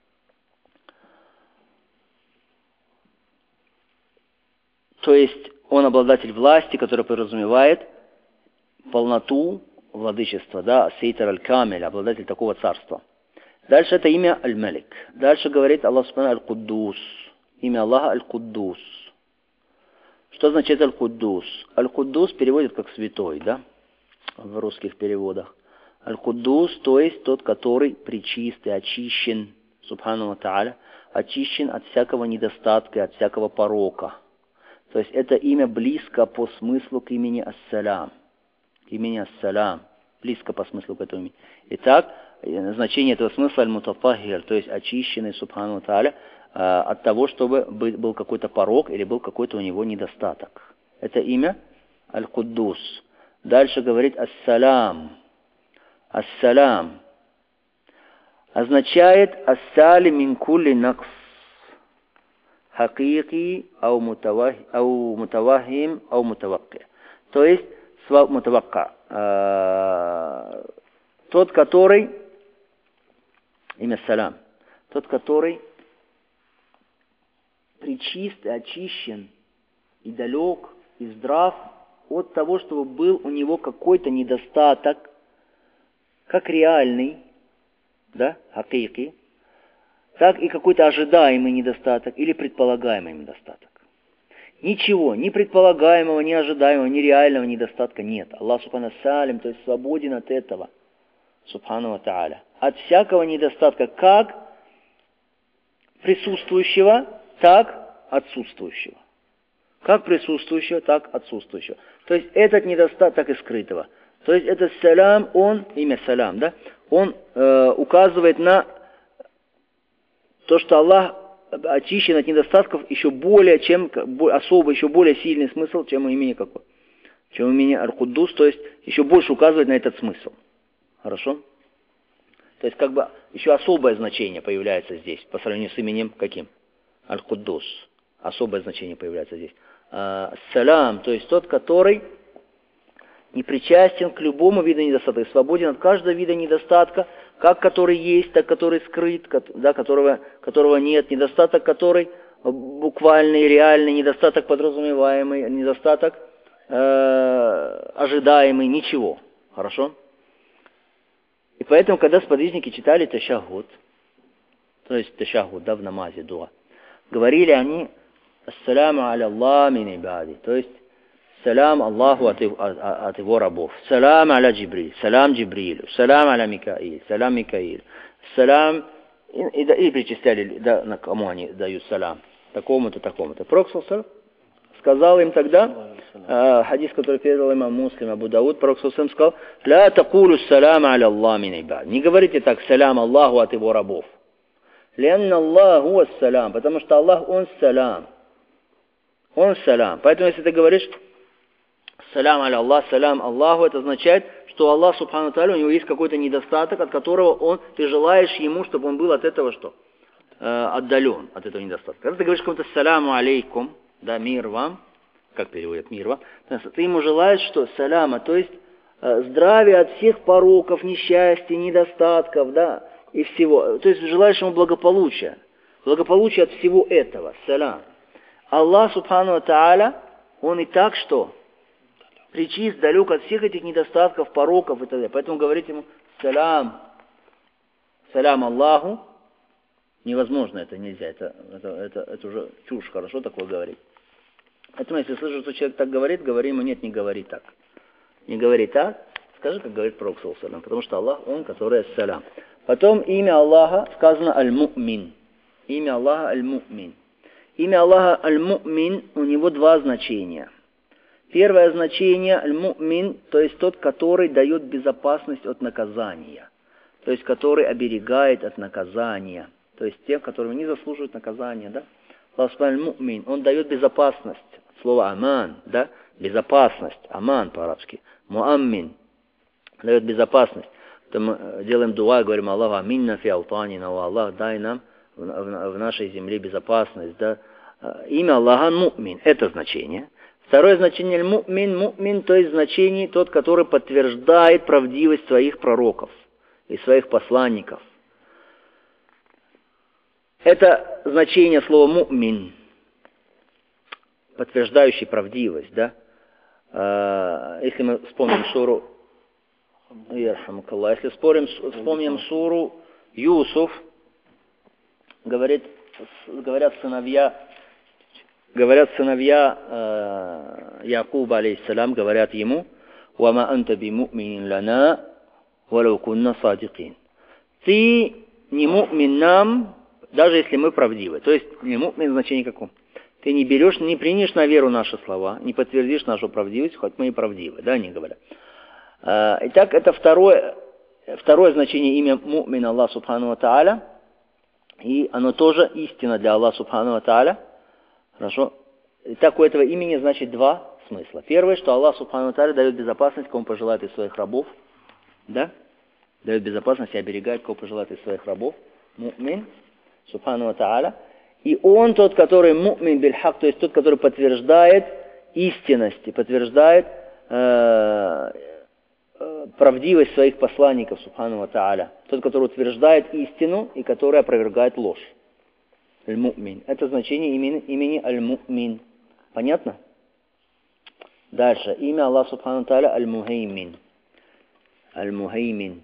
S1: То есть Он обладатель власти, который подразумевает полноту владычества, да, Сейтар Аль-Камиль, обладатель такого царства. Дальше это имя Аль-Малик. Дальше говорит Аллах Субхану Аль-Куддус. имя Аллаха Аль-Куддус. Что значит Аль-Куддус? Аль-Куддус переводит как святой, да? В русских переводах. Аль-Куддус, то есть тот, который пречистый, очищен, субхану ва тааля, очищен от всякого недостатка, от всякого порока. То есть это имя близко по смыслу к имени Ас-Салям. К имени Ас-Салям. Близко по смыслу к этому имени. Итак, значение этого смысла Аль-Мутатаххир, то есть очищенный, субхану ва тааля, от того, чтобы был какой-то порок или был какой-то у него недостаток. Это имя Аль-Куддус. Дальше говорит Ас-Салям. Ас-Салям означает Ас-Сали мин кулли накс. Хакики, ау мутавахим, ау мутавакки. То есть мутавакка. Тот, который, имя Салям, тот, который причист и очищен, и далек, и здрав от того, чтобы был у него какой-то недостаток, как реальный, да, хакики, так и какой-то ожидаемый недостаток или предполагаемый недостаток. Ничего, ни предполагаемого, ни ожидаемого, ни реального недостатка нет. Аллах субхану салям, то есть свободен от этого, субхану ва тааля. От всякого недостатка, как присутствующего, так отсутствующего. Как присутствующего, так отсутствующего. То есть этот недостаток и скрытого. То есть этот салям, он, имя салям, да, он э, указывает на то, что Аллах очищен от недостатков еще более, чем, особо, еще более сильный смысл, чем у имени какой? Чем у имени Аль-Куддус, то есть еще больше указывает на этот смысл. Хорошо? То есть как бы еще особое значение появляется здесь, по сравнению с именем каким? Аль-Куддус. Особое значение появляется здесь. Салям, то есть тот, который не причастен к любому виду недостатка, свободен от каждого вида недостатка, как который есть, так который скрыт, да, которого, которого нет, недостаток, который буквальный, реальный, недостаток подразумеваемый, недостаток э, ожидаемый, ничего. Хорошо? И поэтому, когда сподвижники читали ташаххуд, то есть ташаххуд, да, в намазе, дуа, говорили они «Ассаляму аля Аллах мин ибади», то есть «Салям Аллаху от, от, от его рабов», «Салям аля Джибриль», «Салям Джибрилю», «Салям аля Микаиль», «Салям Микаиль», «Салям», и, и, и причисляли, да, на кому они дают салям, такому-то, такому-то. Пророк сказал им тогда, э, хадис, который передал имам Муслим, Абу Дауд, Пророк сказал: «Ля такулу салям аля Аллах мин ибад». Не говорите так «Салям Аллаху от его рабов». «Лянна Аллаху ас-салям», потому что Аллах, Он салям. Он салям. Поэтому, если ты говоришь «Салям аля Аллах», «Салям Аллаху», это означает, что Аллах, субхану тааля, у него есть какой-то недостаток, от которого он, ты желаешь ему, чтобы он был от этого что? Э, отдален от этого недостатка. Когда ты говоришь кому-то «Саляму алейкум», да, мир вам, как переводят мир вам, ты ему желаешь что? Саляма, то есть э, здравия от всех пороков, несчастья, недостатков, да, и всего. То есть желаешь ему благополучия. Благополучия от всего этого. Салям. Аллах, субхану тааля, он и так что? Причист, далек от всех этих недостатков, пороков и так далее. Поэтому говорить ему «Салям», «Салям Аллаху», невозможно, это нельзя, это, это, это, это уже чушь, хорошо такое говорить. Поэтому, если слышишь, что человек так говорит, говори ему: нет, не говори так. Не говори так, скажи, как говорит Пророк, потому что Аллах, Он, который Ас-Салям. Потом имя Аллаха сказано Аль-Му'мин. Имя Аллаха Аль-Му'мин. Имя Аллаха Аль-Му'мин, у него два значения. Первое значение Аль-Му'мин, то есть тот, который дает безопасность от наказания. То есть который оберегает от наказания. То есть тех, которые не заслуживают наказания, да? Аллах Аль-Му'мин, он дает безопасность. Слово аман, да? Безопасность. Аман по-арабски. Муаммин дает безопасность. То мы делаем дуа, говорим: Аллах аминна фи аутанина, о Аллах, дай нам в, в, в нашей земле безопасность, да? Имя Аллаха Му'мин, это значение. Второе значение Аль-Му'мин, Му'мин, то есть значение тот, который подтверждает правдивость своих пророков и своих посланников. Это значение слова «му'мин», подтверждающий правдивость, да? Если мы вспомним суру, если вспомним, вспомним суру Юсуф, говорит, говорят сыновья говорят сыновья э, Якуба, алейхиссалям, говорят ему: «Вама анта биму'минин лана, валау кунна садикин». Ты не му'мин нам, даже если мы правдивы. То есть не му'мин в значении каком? Ты не берешь, не примешь на веру наши слова, не подтвердишь нашу правдивость, хоть мы и правдивы, да, они говорят. Э, итак, это второе, второе значение имя му'мин Аллах Субхану ва Тааля. И оно тоже истина для Аллаха Субхану ва Тааля. Хорошо. Итак, у этого имени значит два смысла. Первое, что Аллах Субхану ва Тааля дает безопасность, кому пожелает из своих рабов. Да? Дает безопасность и оберегает, кого пожелает из своих рабов. Му'мин Субхану ва Тааля. И он тот, который му'мин биль-хак, то есть тот, который подтверждает истинность и подтверждает э, э, правдивость своих посланников, Субхану ва Тааля. Тот, который утверждает истину и который опровергает ложь. Аль-му'мин. Это значение имени, имени Аль-му'мин. Понятно? Дальше. Имя Аллаха Субхану ва Тааля Аль-мухеймин. Аль-мухеймин.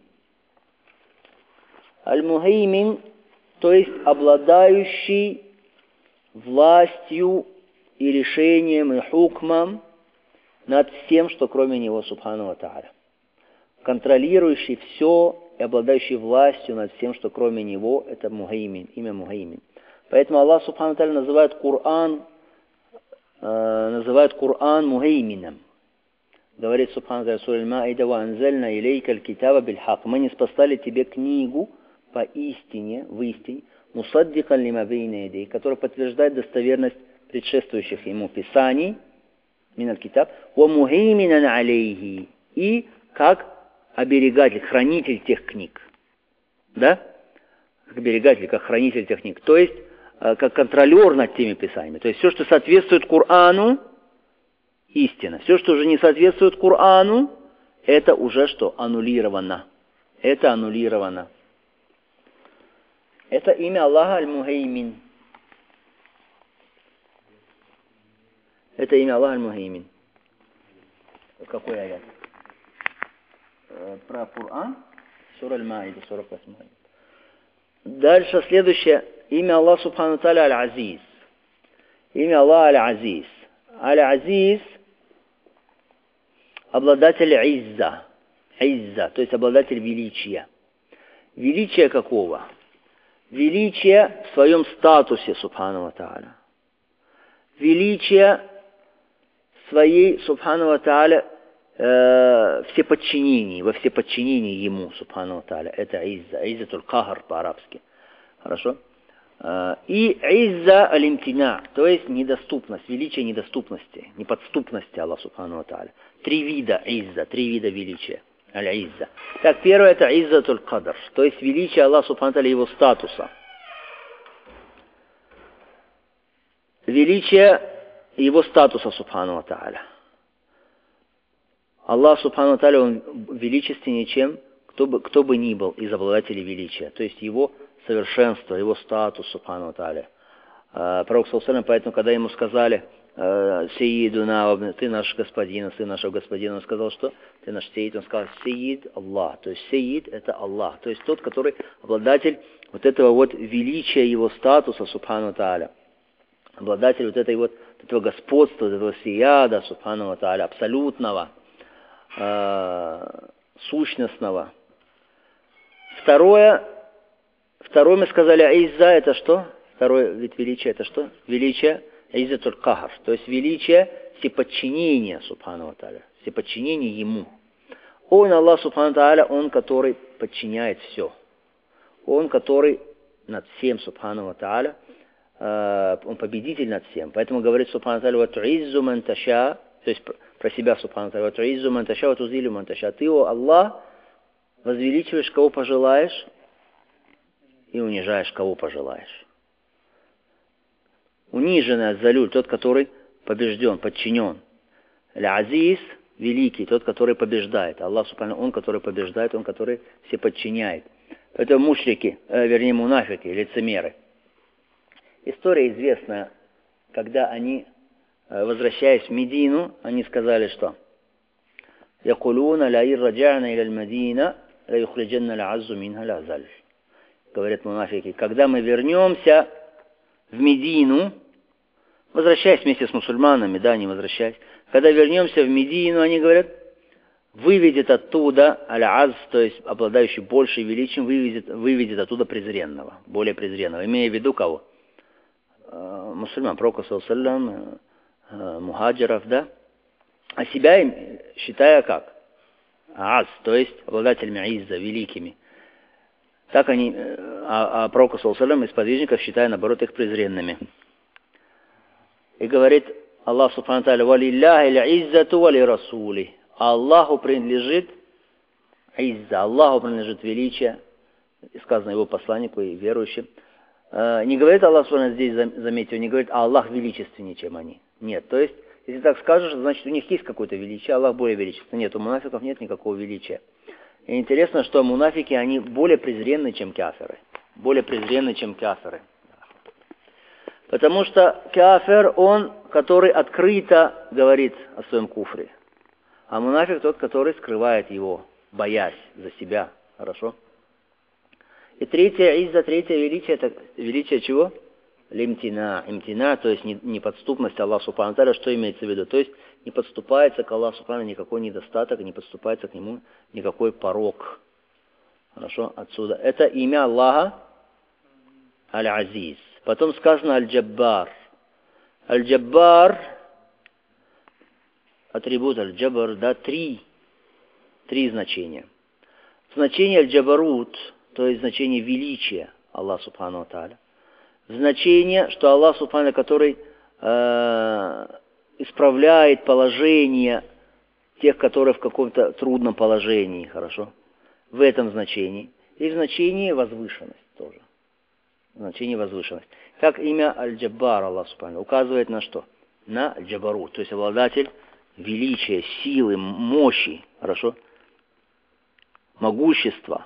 S1: Аль-мухеймин, то есть обладающий властью и решением и хукмом над всем, что кроме него, Субхану ва Тааля. Контролирующий все и обладающий властью над всем, что кроме него, это мухеймин, имя мухеймин. Поэтому Аллах Субхану ва Тааля называет Коран, э, называет Коран мухеймином. Говорит Субхану ва Тааля, сура Аль-Маида: «Ва анзальна илейка аль-китаба биль-хак». Мы не спаслали тебе книгу по истине, в истине, мусаддикан лима бейна ядей, который подтверждает достоверность предшествующих ему писаний, мин аль-китаб, ва мухейминан алейхи, и как оберегатель, хранитель тех книг. Да? Как оберегатель, как хранитель тех книг. То есть, как контролер над теми писаниями. То есть, все, что соответствует Корану, истина. Все, что уже не соответствует Корану, это уже что? Аннулировано. Это аннулировано. Это имя Аллаха Аль-Мухеймин. Это имя Аллаха Аль-Мухеймин. Какой аят? Про Коран. Сура Аль-Маида, сорок восьмая. Дальше следующее. Имя Аллаха Субхану ва Тааля Аль-Азиз. Имя Аллаха Аль-Азиз. Аль-Азиз — обладатель изза. Изза, то есть обладатель величия. Величие какого? Величие в своем статусе, Субхану ва Тааля. Величие своей, Субхану ва Тааля, э, всеподчинении, во всеподчинении ему, Субхану ва Тааля. Это изза. Изза туль-кахар по-арабски. Хорошо? И изза аль-имтина, то есть недоступность, величие недоступности, неподступности Аллаха Субхану ва Тааля. Три вида изза, три вида величия. Аль-изза. Так, первое — это изза туль-кадр, то есть величие Аллаха Субхану ва Тааля, его статуса. Величие его статуса, Субхану ва Тааля. Аллах Субхану ва Тааля, он величественнее, чем кто бы, кто бы ни был из обладателей величия. То есть его совершенство, его статус, Субхану ва Тааля. Пророк саллаллаху алейхи ва саллям, поэтому, когда ему сказали: «Сейидуна, ты наш господин, сын нашего господина», он сказал, что ты наш сейид, он сказал: «Сейид Аллах». То есть сейид — это Аллах, то есть тот, который обладатель вот этого вот величия его статуса, Субхану ва Тааля. Обладатель вот этой вот этого господства, вот этого сияда, Субхану ва Тааля, абсолютного, э, сущностного. Второе, второе мы сказали, изза — это что? Второй вид величия — это что? Величие изза туль-кахар, то есть величие всеподчинения, Субхану ва Тааля, всеподчинение ему. Он, Аллах Субхану ва Тааля, он, который подчиняет все. Он, который над всем, Субхану ва Тааля, он победитель над всем. Поэтому говорит Субхану ва Тааля: «Ва ту'иззу ман таша», то есть про себя Субхану ва Тааля: «Ва ту'иззу ман таша, ва тузилю ман таша». Ты, о Аллах, возвеличиваешь кого пожелаешь и унижаешь кого пожелаешь. Униженный аззалюль, тот, который побежден, подчинен. Аль-Азиз — великий, тот, который побеждает. Аллах Субхану, он, который побеждает, он, который все подчиняет. Это мушрики, э, вернее мунафики, лицемеры. История известная, когда они, возвращаясь в Медину, они сказали, что «Якулуна ла ир раджа'на иля аль-Мадина, ла юхриджанна ля-аззу минха ля-азаль». Говорят мунафики: когда мы вернемся в Медину, возвращаясь вместе с мусульманами, да, не возвращаясь, когда вернемся в Медину, они говорят, выведет оттуда аль-аз, то есть обладающий большей величием, выведет, выведет оттуда презренного, более презренного, имея в виду кого? Мусульман, пророк саллаллаху мухаджиров, да, а себя считая как? Аз, то есть обладателями изза, великими. Так они, а, а пророк саллаллаху из подвижников считая, наоборот, их презренными. И говорит Аллах субхану тааля, «Валилляхи л-иззату вали расули». Аллаху принадлежит изза, Аллаху принадлежит величие, и сказано его посланнику и верующим. Не говорит Аллах субхану здесь, заметьте, не говорит, а Аллах величественнее, чем они. Нет, то есть, если так скажешь, значит у них есть какое-то величие, Аллах более величественный. Нет, у мунафиков нет никакого величия. И интересно, что мунафики, они более презренны, чем кафиры. Более презренны, чем кафиры. Потому что кафир, он, который открыто говорит о своем куфре. А мунафик тот, который скрывает его, боясь за себя. Хорошо? И третье, изза, третье величие, это величие чего? Лимтина. Имтина, то есть неподступность Аллаху субхану тааля, что имеется в виду? То есть не подступается к Аллаху субхану никакой недостаток, не подступается к нему никакой порок. Хорошо? Отсюда. Это имя Аллаха Аль-Азиз. Потом сказано Аль-Джаббар. Аль-Джаббар, атрибут Аль-Джаббар, да, три, три значения. Значение Аль-Джабарут, то есть значение величия Аллаха субхану тааля. Значение, что Аллах субхану, который э, исправляет положение тех, которые в каком-то трудном положении, хорошо, в этом значении. И в значении возвышенность тоже. Значение возвышенность. Как имя Аль-Джаббар, Аллах субхану, указывает на что? На Аль-Джабарут, то есть обладатель величия, силы, мощи, хорошо, могущества.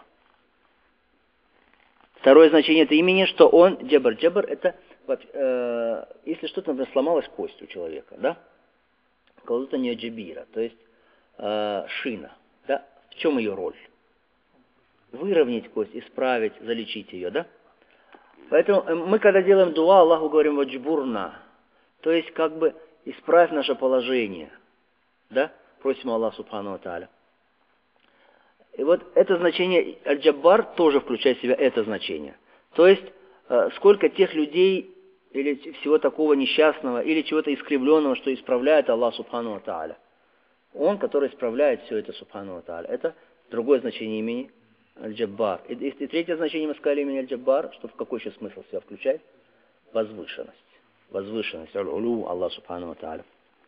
S1: Второе значение это имени, что он Джабар. Джабар это, э, если что-то, например, сломалась кость у человека, да? Кладут на нее джабира, то есть э, шина, да? В чем ее роль? Выровнять кость, исправить, залечить ее, да? Поэтому мы, когда делаем дуа, Аллаху говорим ваджбурна, то есть как бы исправь наше положение, да? Просим Аллаха субхану тааля. И вот это значение Аль-Джаббар тоже включает в себя это значение. То есть, э, сколько тех людей, или всего такого несчастного, или чего-то искривленного, что исправляет Аллах субхану тааля. Он, который исправляет все это субхану тааля. Это другое значение имени Аль-Джаббар. И, и, и третье значение мы сказали имени Аль-Джаббар, что в какой еще смысл себя включает? Возвышенность. Возвышенность. Аль-Улу Аллах субхану тааля.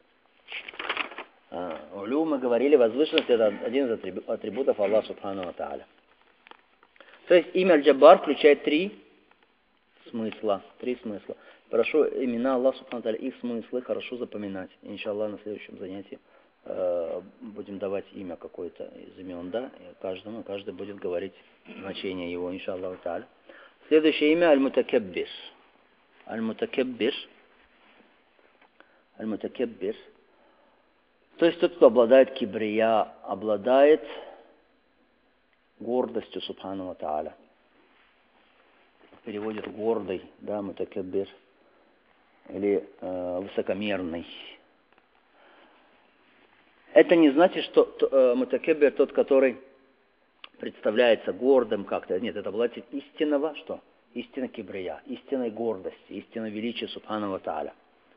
S1: Улю, мы говорили, возвышенность это один из атрибутов Аллаха субхану тааля. То есть имя Аль-Джаббар включает три смысла. Три смысла. Хорошо, имена Аллаха субхану тааля, их смыслы хорошо запоминать. Иншаллах, на следующем занятии э, будем давать имя какое-то из имен, да, и каждому, каждый будет говорить значение его, иншаллах тааля. Следующее имя Аль-Мутакаббир. Аль-Мутакаббир. Аль-Мутакаббир. То есть тот, кто обладает кибрия, обладает гордостью субхану тааля. Переводит гордый, да, мутакаббир, или э, высокомерный. Это не значит, что э, мутакаббир тот, который представляется гордым как-то. Нет, это обладатель истинного, что? Истинной кибрия, истинной гордости, истинного величия субхану тааля.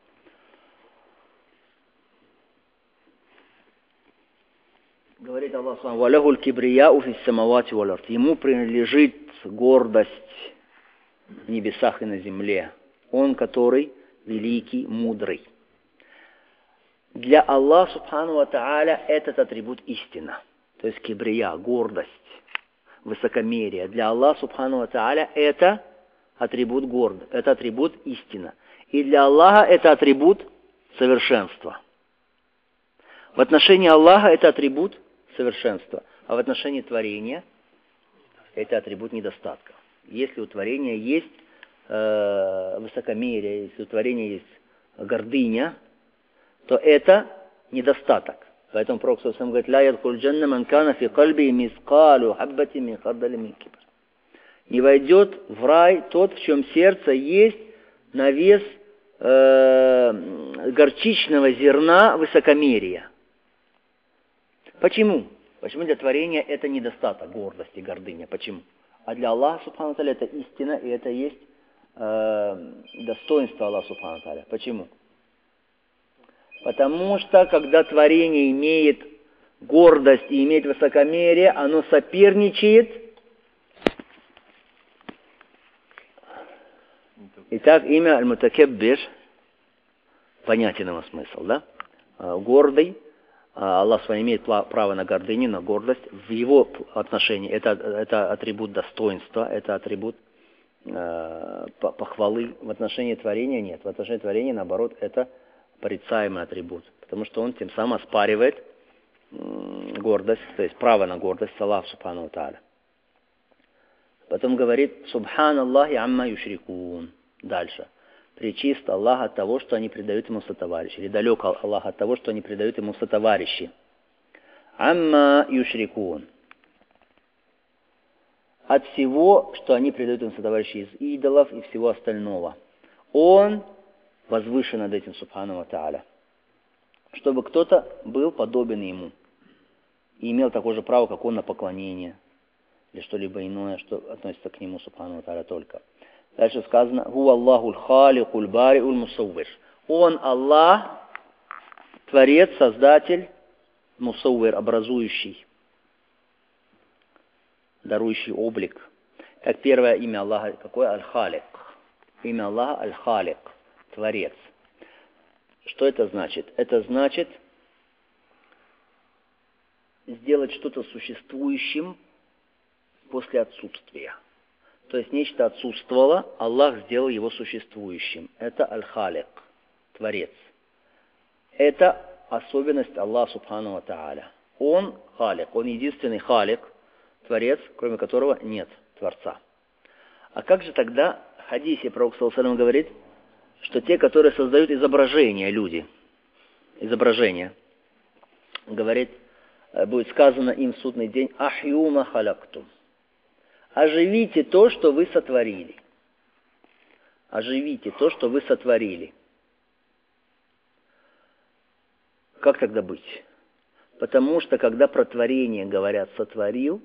S1: Говорит Аллах Субхану: «Валахуль кибрияу фис самавати валь ард». Ему принадлежит гордость в небесах и на земле. Он, который великий, мудрый. Для Аллаха Субхану ва Тааля этот атрибут истина. То есть кибрия, гордость, высокомерие. Для Аллаха Субхану ва Тааля это атрибут горд, это атрибут истина. И для Аллаха это атрибут совершенства. В отношении Аллаха это атрибут совершенства, а в отношении творения это атрибут недостатка. Если у творения есть э, высокомерие, если у творения есть гордыня, то это недостаток. Поэтому Пророк саллаллаху алейхи ва саллям говорит: «Ла ядхуль джанна ман кана фи кальби мискалу хаббати мин хардали мин кибр». Не войдет в рай тот, в чем сердце есть на вес э, горчичного зерна высокомерия. Почему? Почему для творения это недостаток, гордость и гордыня? Почему? А для Аллаха, субхану тааля, это истина, и это есть э, достоинство Аллаха, субхану тааля. Почему? Потому что, когда творение имеет гордость и имеет высокомерие, оно соперничает. Итак, имя Аль-Мутакаббир, понятен его смысл, да? Гордый. Аллах с вами имеет право на гордыню, на гордость. В его отношении это, это атрибут достоинства, это атрибут э, похвалы. В отношении творения нет. В отношении творения, наоборот, это порицаемый атрибут. Потому что он тем самым оспаривает э, гордость, то есть право на гордость Аллаха субхану ва тааля. Потом говорит: «Субханаллахи амма юшрикун». Дальше. Причист Аллах от того, что они предают ему сотоварищи. Или далек Аллах от того, что они предают ему сотоварищи. Амма юшрикун. От всего, что они предают ему сотоварищи из идолов и всего остального. Он возвышен над этим, субхану ва тааля. Чтобы кто-то был подобен ему. И имел такое же право, как он, на поклонение. Или что-либо иное, что относится к нему, субхану ва тааля, только. Дальше сказано: «Ху Аллахуль халикуль бариуль мусаввир». Он Аллах, Творец, Создатель, мусаввир, образующий, дарующий облик. Как первое имя Аллаха, какое? Аль-Халик. Имя Аллаха Аль-Халик, Творец. Что это значит? Это значит сделать что-то существующим после отсутствия. То есть нечто отсутствовало, Аллах сделал его существующим. Это Аль-Халик, Творец. Это особенность Аллаха субхану ва тааля. Он Халик, он единственный Халик, Творец, кроме которого нет Творца. А как же тогда в хадисе пророк саллаллаху алейхи ва саллям говорит, что те, которые создают изображения, люди, изображения, говорит, будет сказано им в судный день: «Ахью ма халактум». Оживите то, что вы сотворили. Оживите то, что вы сотворили. Как тогда быть? Потому что, когда про творение говорят «сотворил»,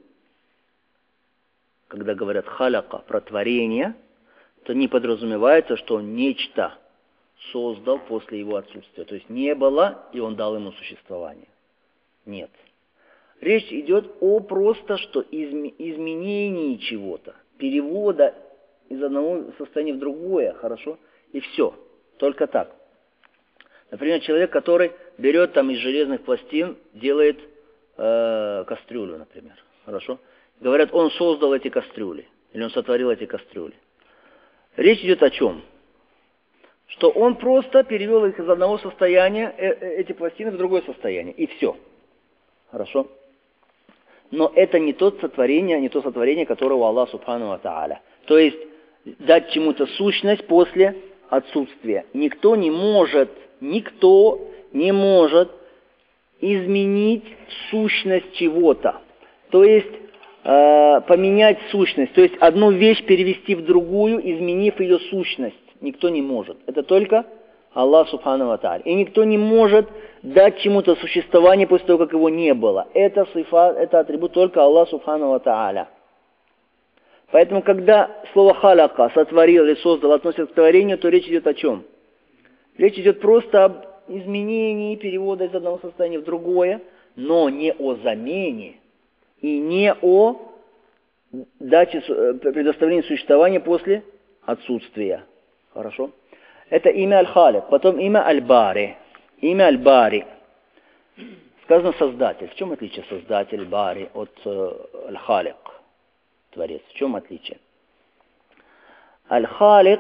S1: когда говорят «халяка», про творение, то не подразумевается, что он нечто создал после его отсутствия. То есть не было, и он дал ему существование. Нет. Речь идет о просто что изме- изменении чего-то, перевода из одного состояния в другое, хорошо? И все. Только так. Например, человек, который берет там из железных пластин, делает э, кастрюлю, например. Хорошо? Говорят, он создал эти кастрюли, или он сотворил эти кастрюли. Речь идет о чем? Что он просто перевел их из одного состояния, э- эти пластины, в другое состояние. И все. Хорошо? Но это не то сотворение, не то сотворение, которого Аллах субхану ва тааля. То есть дать чему-то сущность после отсутствия. Никто не может, никто не может изменить сущность чего-то. То есть э, поменять сущность. То есть одну вещь перевести в другую, изменив ее сущность. Никто не может. Это только Аллах субхану ва тааля. И никто не может дать чему-то существование после того, как его не было. Это сифат, это атрибут только Аллах субхану ва тааля. Поэтому, когда слово халяка, сотворил или создал, относится к творению, то речь идет о чем? Речь идет просто об изменении перевода из одного состояния в другое, но не о замене и не о даче, предоставлении существования после отсутствия. Хорошо? Это имя Аль-Халик. Потом имя Аль-Бари. Имя Аль-Бари. Сказано Создатель. В чем отличие Создатель Бари от э, Аль-Халик, Творец? В чем отличие? Аль-Халик,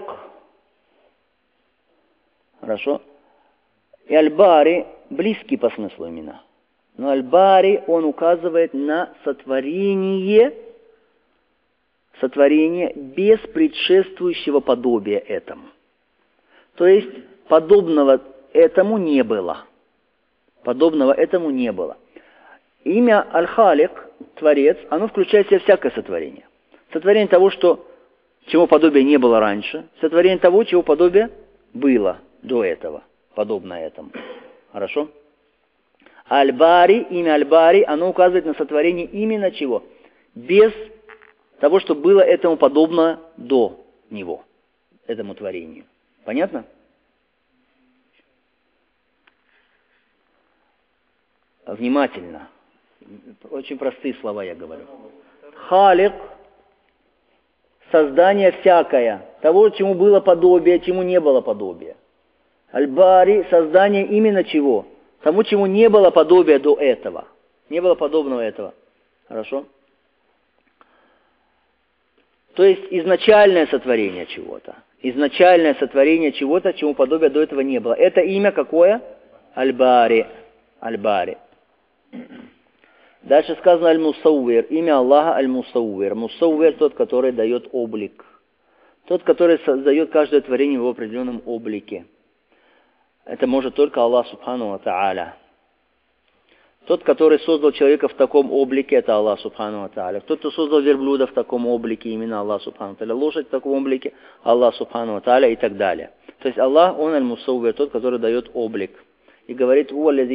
S1: хорошо, и Аль-Бари близкие по смыслу имена. Но Аль-Бари, он указывает на сотворение, сотворение без предшествующего подобия этому. То есть подобного этому не было. Подобного этому не было. Имя Аль-Халик, Творец, оно включает в себя всякое сотворение. Сотворение того, что, чего подобия не было раньше. Сотворение того, чего подобие было. до этого, подобно этому. Хорошо? Аль-Бари, имя Аль-Бари, оно указывает на сотворение именно чего? Без того, что было этому подобно до него, этому творению. Понятно? Внимательно. Очень простые слова я говорю. Халик, создание всякое, того, чему было подобие, чему не было подобия. Аль-Бари, создание именно чего? Тому, чему не было подобия до этого. Не было подобного этого. Хорошо? То есть изначальное сотворение чего-то. Изначальное сотворение чего-то, чему подобия до этого не было. Это имя какое? Аль-Бари. Аль-Бари. Дальше сказано Аль-Мусауир. Имя Аллаха Аль-Мусауир. Мусауир тот, который дает облик. Тот, который создает каждое творение в его определенном облике. Это может только Аллах Субхану ва Тааля. Тот, который создал человека в таком облике, это Аллах Субхану ва Тааля. Тот, кто создал верблюда в таком облике, именно Аллах Субхану ва Тааля. Лошадь в таком облике, Аллах Субхану ва Тааля и так далее. То есть Аллах, Он Аль-Мусауир, тот, который дает облик. И говорит,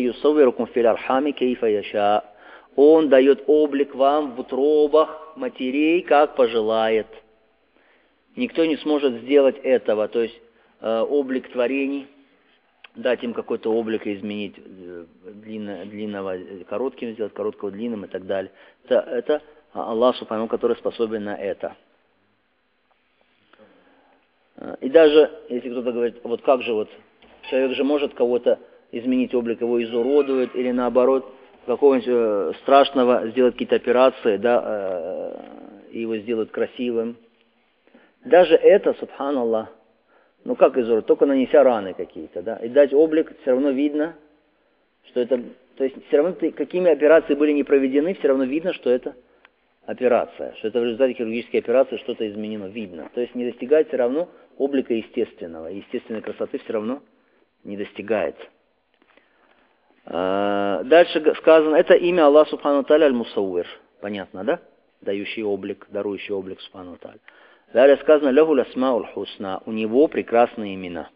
S1: Он дает облик вам в утробах матерей, как пожелает. Никто не сможет сделать этого, то есть э, облик творений, дать им какой-то облик и изменить э, длинно, длинного коротким, сделать короткого длинным и так далее. Это, это Аллах Субхану, который способен на это. И даже, если кто-то говорит, вот как же вот, человек же может кого-то изменить облик, его изуродует, или наоборот, какого-нибудь э, страшного сделать какие-то операции, да, э, и его сделают красивым. Даже это, субханаллах, ну как изуродовать, только нанеся раны какие-то, да, и дать облик, все равно видно, что это, то есть все равно, какими операции были не проведены, все равно видно, что это операция, что это в результате хирургической операции что-то изменено, видно. То есть не достигает все равно облика естественного, естественной красоты все равно не достигается. Дальше сказано, это имя Аллах Субхану Тааля Аль-Мусауир. Понятно, да? Дающий облик, дарующий облик Субхану Тааля. Далее сказано, Лаху ласмауль хусна, у него прекрасные имена.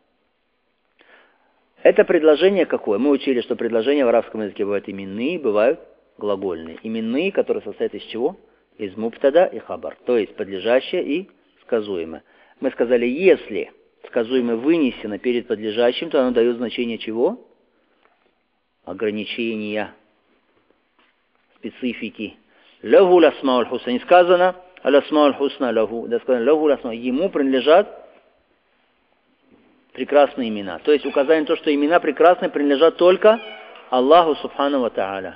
S1: Это предложение какое? Мы учили, что предложения в арабском языке бывают именные, бывают глагольные. Именные, которые состоят из чего? Из мубтада и хабар. То есть подлежащее и сказуемое. Мы сказали, если сказуемое вынесено перед подлежащим, то оно дает значение чего? Ограничения, специфики. Лаху ласмауль хусна. Не сказано, алясмауль хусна лаху. Да сказано, лаху ласмауль. Ему принадлежат прекрасные имена. То есть указание на то, что имена прекрасные принадлежат только Аллаху Субхану ва Тааля.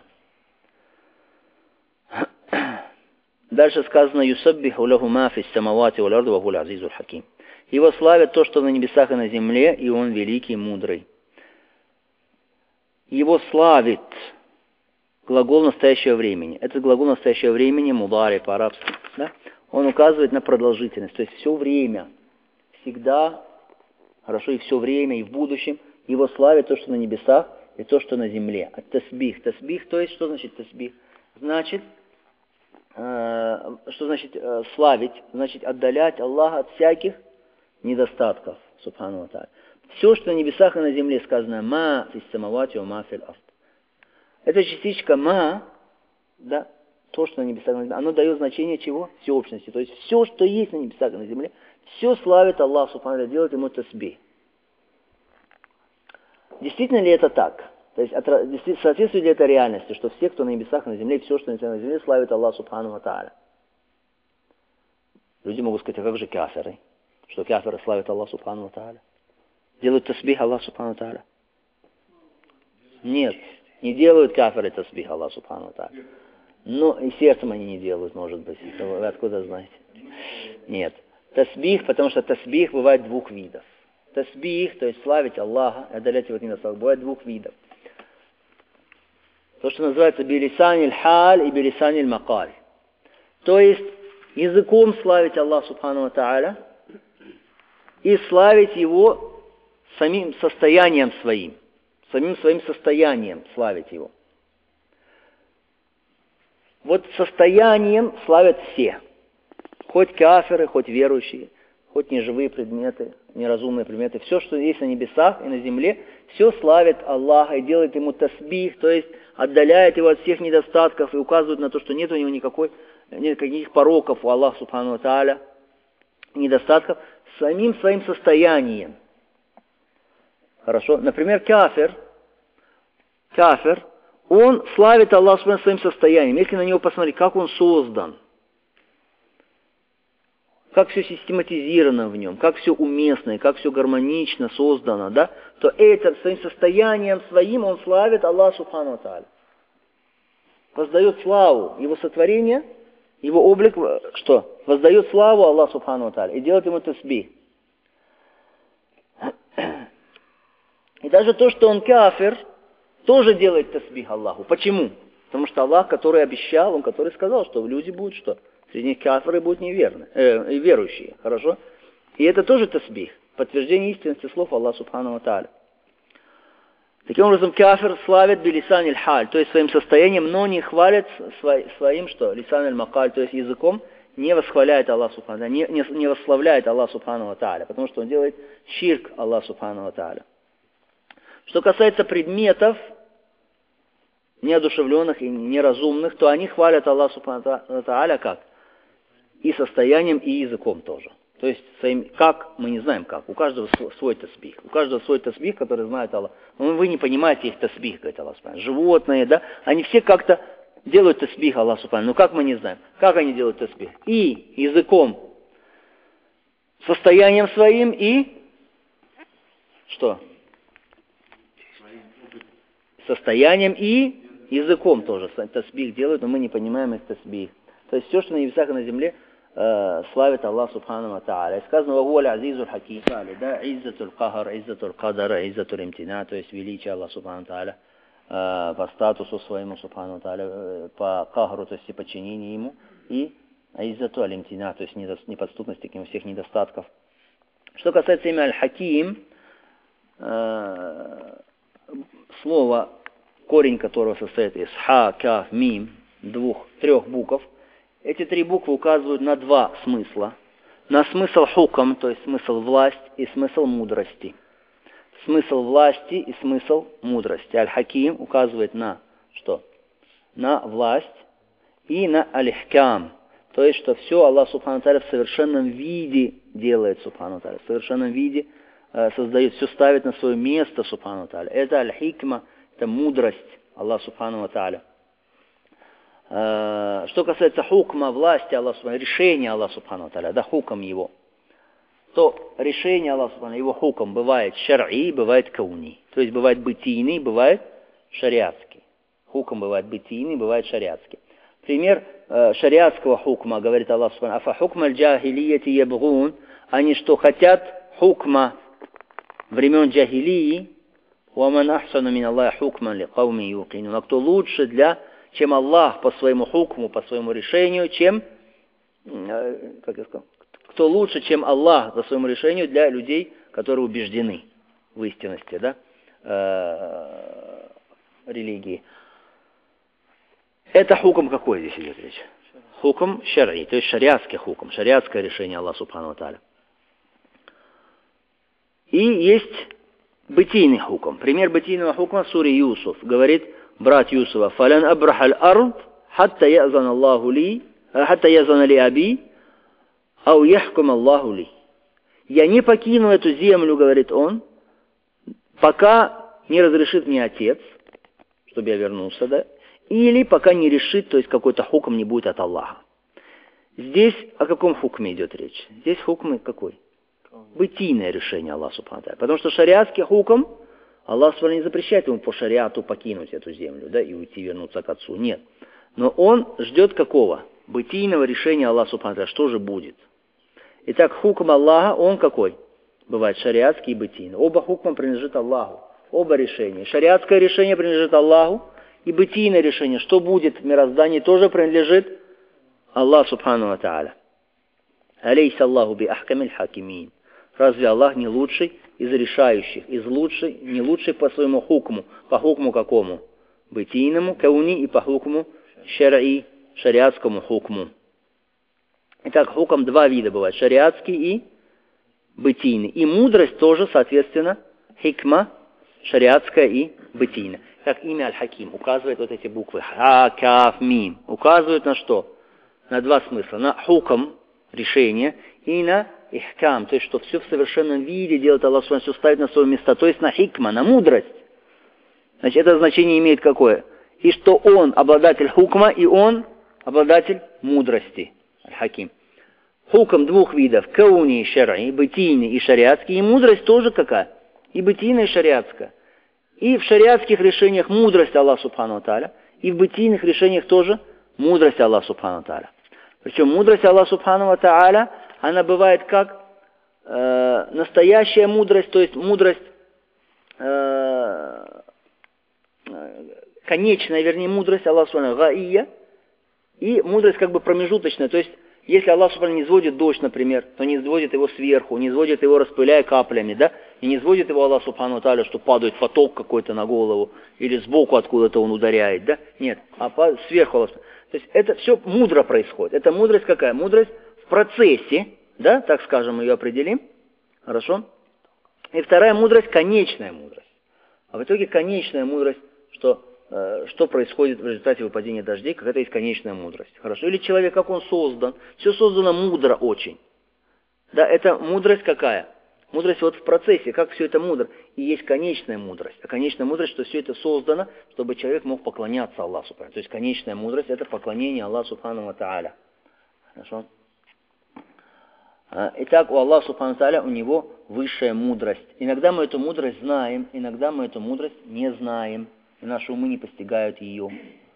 S1: Дальше сказано, юсаббиху лаху ма фис самавати вал арди ва хуа аль-азизуль хаким. Его славят то, что на небесах и на земле, и он великий и мудрый. Его славит глагол настоящего времени. Этот глагол настоящего времени, мудари по-арабски, да? Он указывает на продолжительность. То есть все время, всегда, хорошо, и все время, и в будущем его славит то, что на небесах, и то, что на земле. А тасбих. Тасбих, то есть, что значит тасбих? Значит, э, что значит э, славить? Значит, отдалять Аллаха от всяких недостатков, субхану ва тааля. Все, что на небесах и на земле сказано, ма фис самавати ва ма фил ард. Это частичка ма, да, то, что на небесах и на земле, оно дает значение чего? Всеобщности. То есть все, что есть на небесах и на земле, все славит Аллах, субхану ва тааля, делает ему тасбих. Действительно ли это так? То есть соответствует ли это реальности, что все, кто на небесах и на земле, все, что на небесах и на земле, славит Аллах, субхану ва тааля? Люди могут сказать, а как же кафиры? Что кафиры славят Аллах, субхану ва тааля? Делают тасбих Аллах, субхану ва тааля? Нет, не делают кафиры тасбих Аллах, субхану ва тааля. Но и сердцем они не делают, может быть. Вы откуда знаете? Нет. Тасбих, потому что тасбих бывает двух видов. Тасбих, то есть славить Аллаха, отдалять его от недостатков, бывает двух видов. То, что называется билисаниль халь и билисаниль макаль. То есть языком славить Аллаха, субхану ва тааля, и славить его самим состоянием своим, самим своим состоянием славить его. Вот состоянием славят все, хоть кафиры, хоть верующие, хоть неживые предметы, неразумные предметы, все, что есть на небесах и на земле, все славит Аллаха и делает ему тасбих, то есть отдаляет его от всех недостатков и указывает на то, что нет у него никакой, никаких пороков у Аллаха Субхану ва Тааля, недостатков, самим своим состоянием. Хорошо? Например, кафир, кафир, он славит Аллаха Субхану своим состоянием. Если на него посмотреть, как он создан, как все систематизировано в нем, как все уместно, как все гармонично создано, да, то этим своим состоянием своим он славит Аллаха Субхану ва Тааля. Воздает славу его сотворения, его облик, что? Воздает славу Аллаху Субхану ва Тааля и делает ему тасбих. И даже то, что он кафир, тоже делает тасбих Аллаху. Почему? Потому что Аллах, который обещал, он который сказал, что люди будут что? Среди них кафиры будут неверны, э, верующие, хорошо? И это тоже тасбих, подтверждение истинности слов Аллаха Субхану ва Тааля. Таким образом, кафир славит билисан аль-халь, то есть своим состоянием, но не хвалит своим, что, лисан аль-макаль, то есть языком, не восхваляет Аллах Субхану, не, не, не восславляет Аллах Субхану ва Тааля, потому что он делает ширк Аллах Субхану ва Тааля. Что касается предметов, неодушевленных и неразумных, то они хвалят Аллах Субхану ва Тааля как? И состоянием, и языком тоже. То есть, своим, как, мы не знаем как. У каждого свой тасбих. У каждого свой тасбих, который знает Аллах. Но вы не понимаете их тасбих, говорит Аллах Субхану. Животные, да, они все как-то делают тасбих Аллах Субхану. Но как мы не знаем? Как они делают тасбих? И языком, состоянием своим, и что? Состоянием и языком тоже тасбих делают, но мы не понимаем их тасбих. То есть все, что на небесах и на земле, э, славит Аллах Субхану ва Тааля. И сказано, «Ваху аль-азизу аль-хаким», да, «Иззатуль кахар», «Иззатуль кадара», «Иззатуль имтина», то есть величие Аллаха Субхану ва Тааля э, по статусу своему Субхану ва Тааля, э, по кахару, то есть и подчинению ему, и «Иззатуль аль-имтина», то есть неподступности к нему всех недостатков. Что касается имя аль-хаким, э, слово, корень которого состоит из ха, каф, мим, двух, трех букв. Эти три буквы указывают на два смысла. На смысл хукам, то есть смысл власть, и смысл мудрости. Смысл власти и смысл мудрости. Аль-Хаким указывает на что? На власть и на аль-Хкам. То есть, что все Аллах Субхану Тааля в совершенном виде делает Субхану Тааля. В совершенном виде э, создает, все ставит на свое место Субхану Тааля. Это аль-Хикма, это мудрость Аллаха Субхану Тааля. Что касается хукма, власти Аллаха Субхану, решения Аллаха Субхану Тааля, да, хукам его, то решение Аллаха Субхану, его хукам бывает шар'и, бывает кауни. То есть бывает бытийный, бывает шариатский. Хукам бывает бытийный, бывает шариатский. Пример э, шариатского хукма, говорит Аллах Субхану, афа хукма аль-джахилияти ябгун, они что хотят хукма времен джахилии, уаман ахсану мин Аллахи хукман ли кауми юкинун, а кто лучше для чем Аллах по своему хукму, по своему решению, чем, как я сказал, кто лучше, чем Аллах по своему решению для людей, которые убеждены в истинности, да, э, религии. Это хукм какой здесь идет речь? Хукм шар'и, то есть шариатский хукм, шариатское решение Аллаха Субхану ва Тааля. И есть бытийный хукм. Пример бытийного хукма в суре Юсуф говорит брат Юсуфа: «Фалян абрахаль ард, хатта язан Аллаху ли, хатта язан ли аби, ау яхкум Аллаху ли». «Я не покину эту землю, — говорит он, — пока не разрешит мне отец, чтобы я вернулся, да, или пока не решит, то есть какой-то хукм не будет от Аллаха». Здесь о каком хукме идет речь? Здесь хукм какой? Бытийное решение Аллаха Субхану ва Тааля. Потому что шариатский хукм, Аллах Субхану не запрещает ему по шариату покинуть эту землю, да, и уйти, вернуться к отцу. Нет. Но он ждет какого? Бытийного решения Аллаха Субхану ва Тааля. Что же будет? Итак, хукм Аллаха, он какой? Бывает шариатский и бытийный. Оба хукма принадлежат Аллаху. Оба решения. Шариатское решение принадлежит Аллаху, и бытийное решение, что будет в мироздании, тоже принадлежит Аллаху Субхану ва Тааля. Алейса Аллаху би ахкамиль хакимин. Разве Аллах не лучший из решающих, из лучший, не лучший по своему хукму? По хукму какому? Бытийному, кауни, и по хукму шар'и, шариатскому хукму. Итак, хукм два вида бывает: шариатский и бытийный. И мудрость тоже, соответственно, хикма, шариатская и бытийная. Как имя Аль-Хаким указывает вот эти буквы. Ха, каф, мим. Указывают на что? На два смысла. На хукам, решение, и на ихкам, то есть, что все в совершенном виде делает Аллах, все ставит на свои места, то есть на хикма, на мудрость. Значит, это значение имеет какое? И что он обладатель хукма, и он обладатель мудрости. Аль-Хаким. Хукм двух видов, кауни и шар'и, бытийный и шариатский, и мудрость тоже какая? И бытийная, и шариатская. И в шариатских решениях мудрость Аллаха Субхану Тааля, и в бытийных решениях тоже мудрость Аллаха Субхану Тааля. Причем мудрость Аллаха Субхану Тааля, она бывает как э, настоящая мудрость, то есть мудрость, э, конечная, вернее, мудрость Аллаха Субхану гаия, и мудрость как бы промежуточная, то есть если Аллах Субхану не сводит дождь, например, то не сводит его сверху, не сводит его, распыляя каплями, да, и не сводит его Аллах Субхану Тааля, что падает поток какой-то на голову, или сбоку откуда-то он ударяет, да, нет, а по, сверху Аллах. То есть это все мудро происходит. Это мудрость какая? Мудрость в процессе, да, так скажем, ее определим, хорошо? И вторая мудрость, конечная мудрость. А в итоге конечная мудрость, что... что происходит в результате выпадения дождей, как это есть конечная мудрость. Хорошо? Или человек, как он создан. Все создано мудро очень. Да, это мудрость какая? Мудрость вот в процессе, как все это мудро. И есть конечная мудрость. А конечная мудрость, что все это создано, чтобы человек мог поклоняться Аллаху. То есть конечная мудрость — это поклонение Аллаху Субхану ва Тааля. Хорошо? Итак, у Аллаха Субхану ва Тааля у него высшая мудрость. Иногда мы эту мудрость знаем, иногда мы эту мудрость не знаем. И наши умы не постигают ее.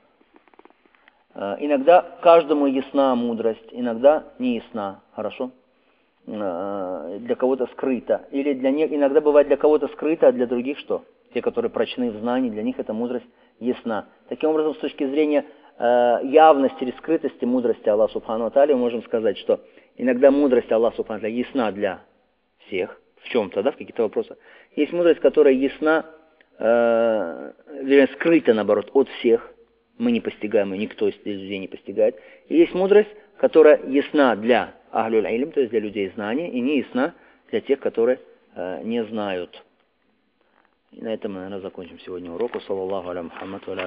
S1: Иногда каждому ясна мудрость, иногда не ясна. Хорошо? Для кого-то скрыто. Или для них, иногда бывает для кого-то скрыто, а для других что? Те, которые прочны в знании, для них эта мудрость ясна. Таким образом, с точки зрения э, явности или скрытости мудрости Аллаха Субхану ва Тааля, мы можем сказать, что иногда мудрость Аллаха Субхану ва Тааля ясна для всех, в чем-то, да, в каких-то вопросах. Есть мудрость, которая ясна, э, вернее, скрыта, наоборот, от всех. Мы не постигаем, и никто из людей не постигает. И есть мудрость, которая ясна для ахлюль илм, то есть для людей знания, и не ясна для тех, которые э, не знают. И на этом мы, наверное, закончим сегодня урок. Саллаллаху аля Мухаммад.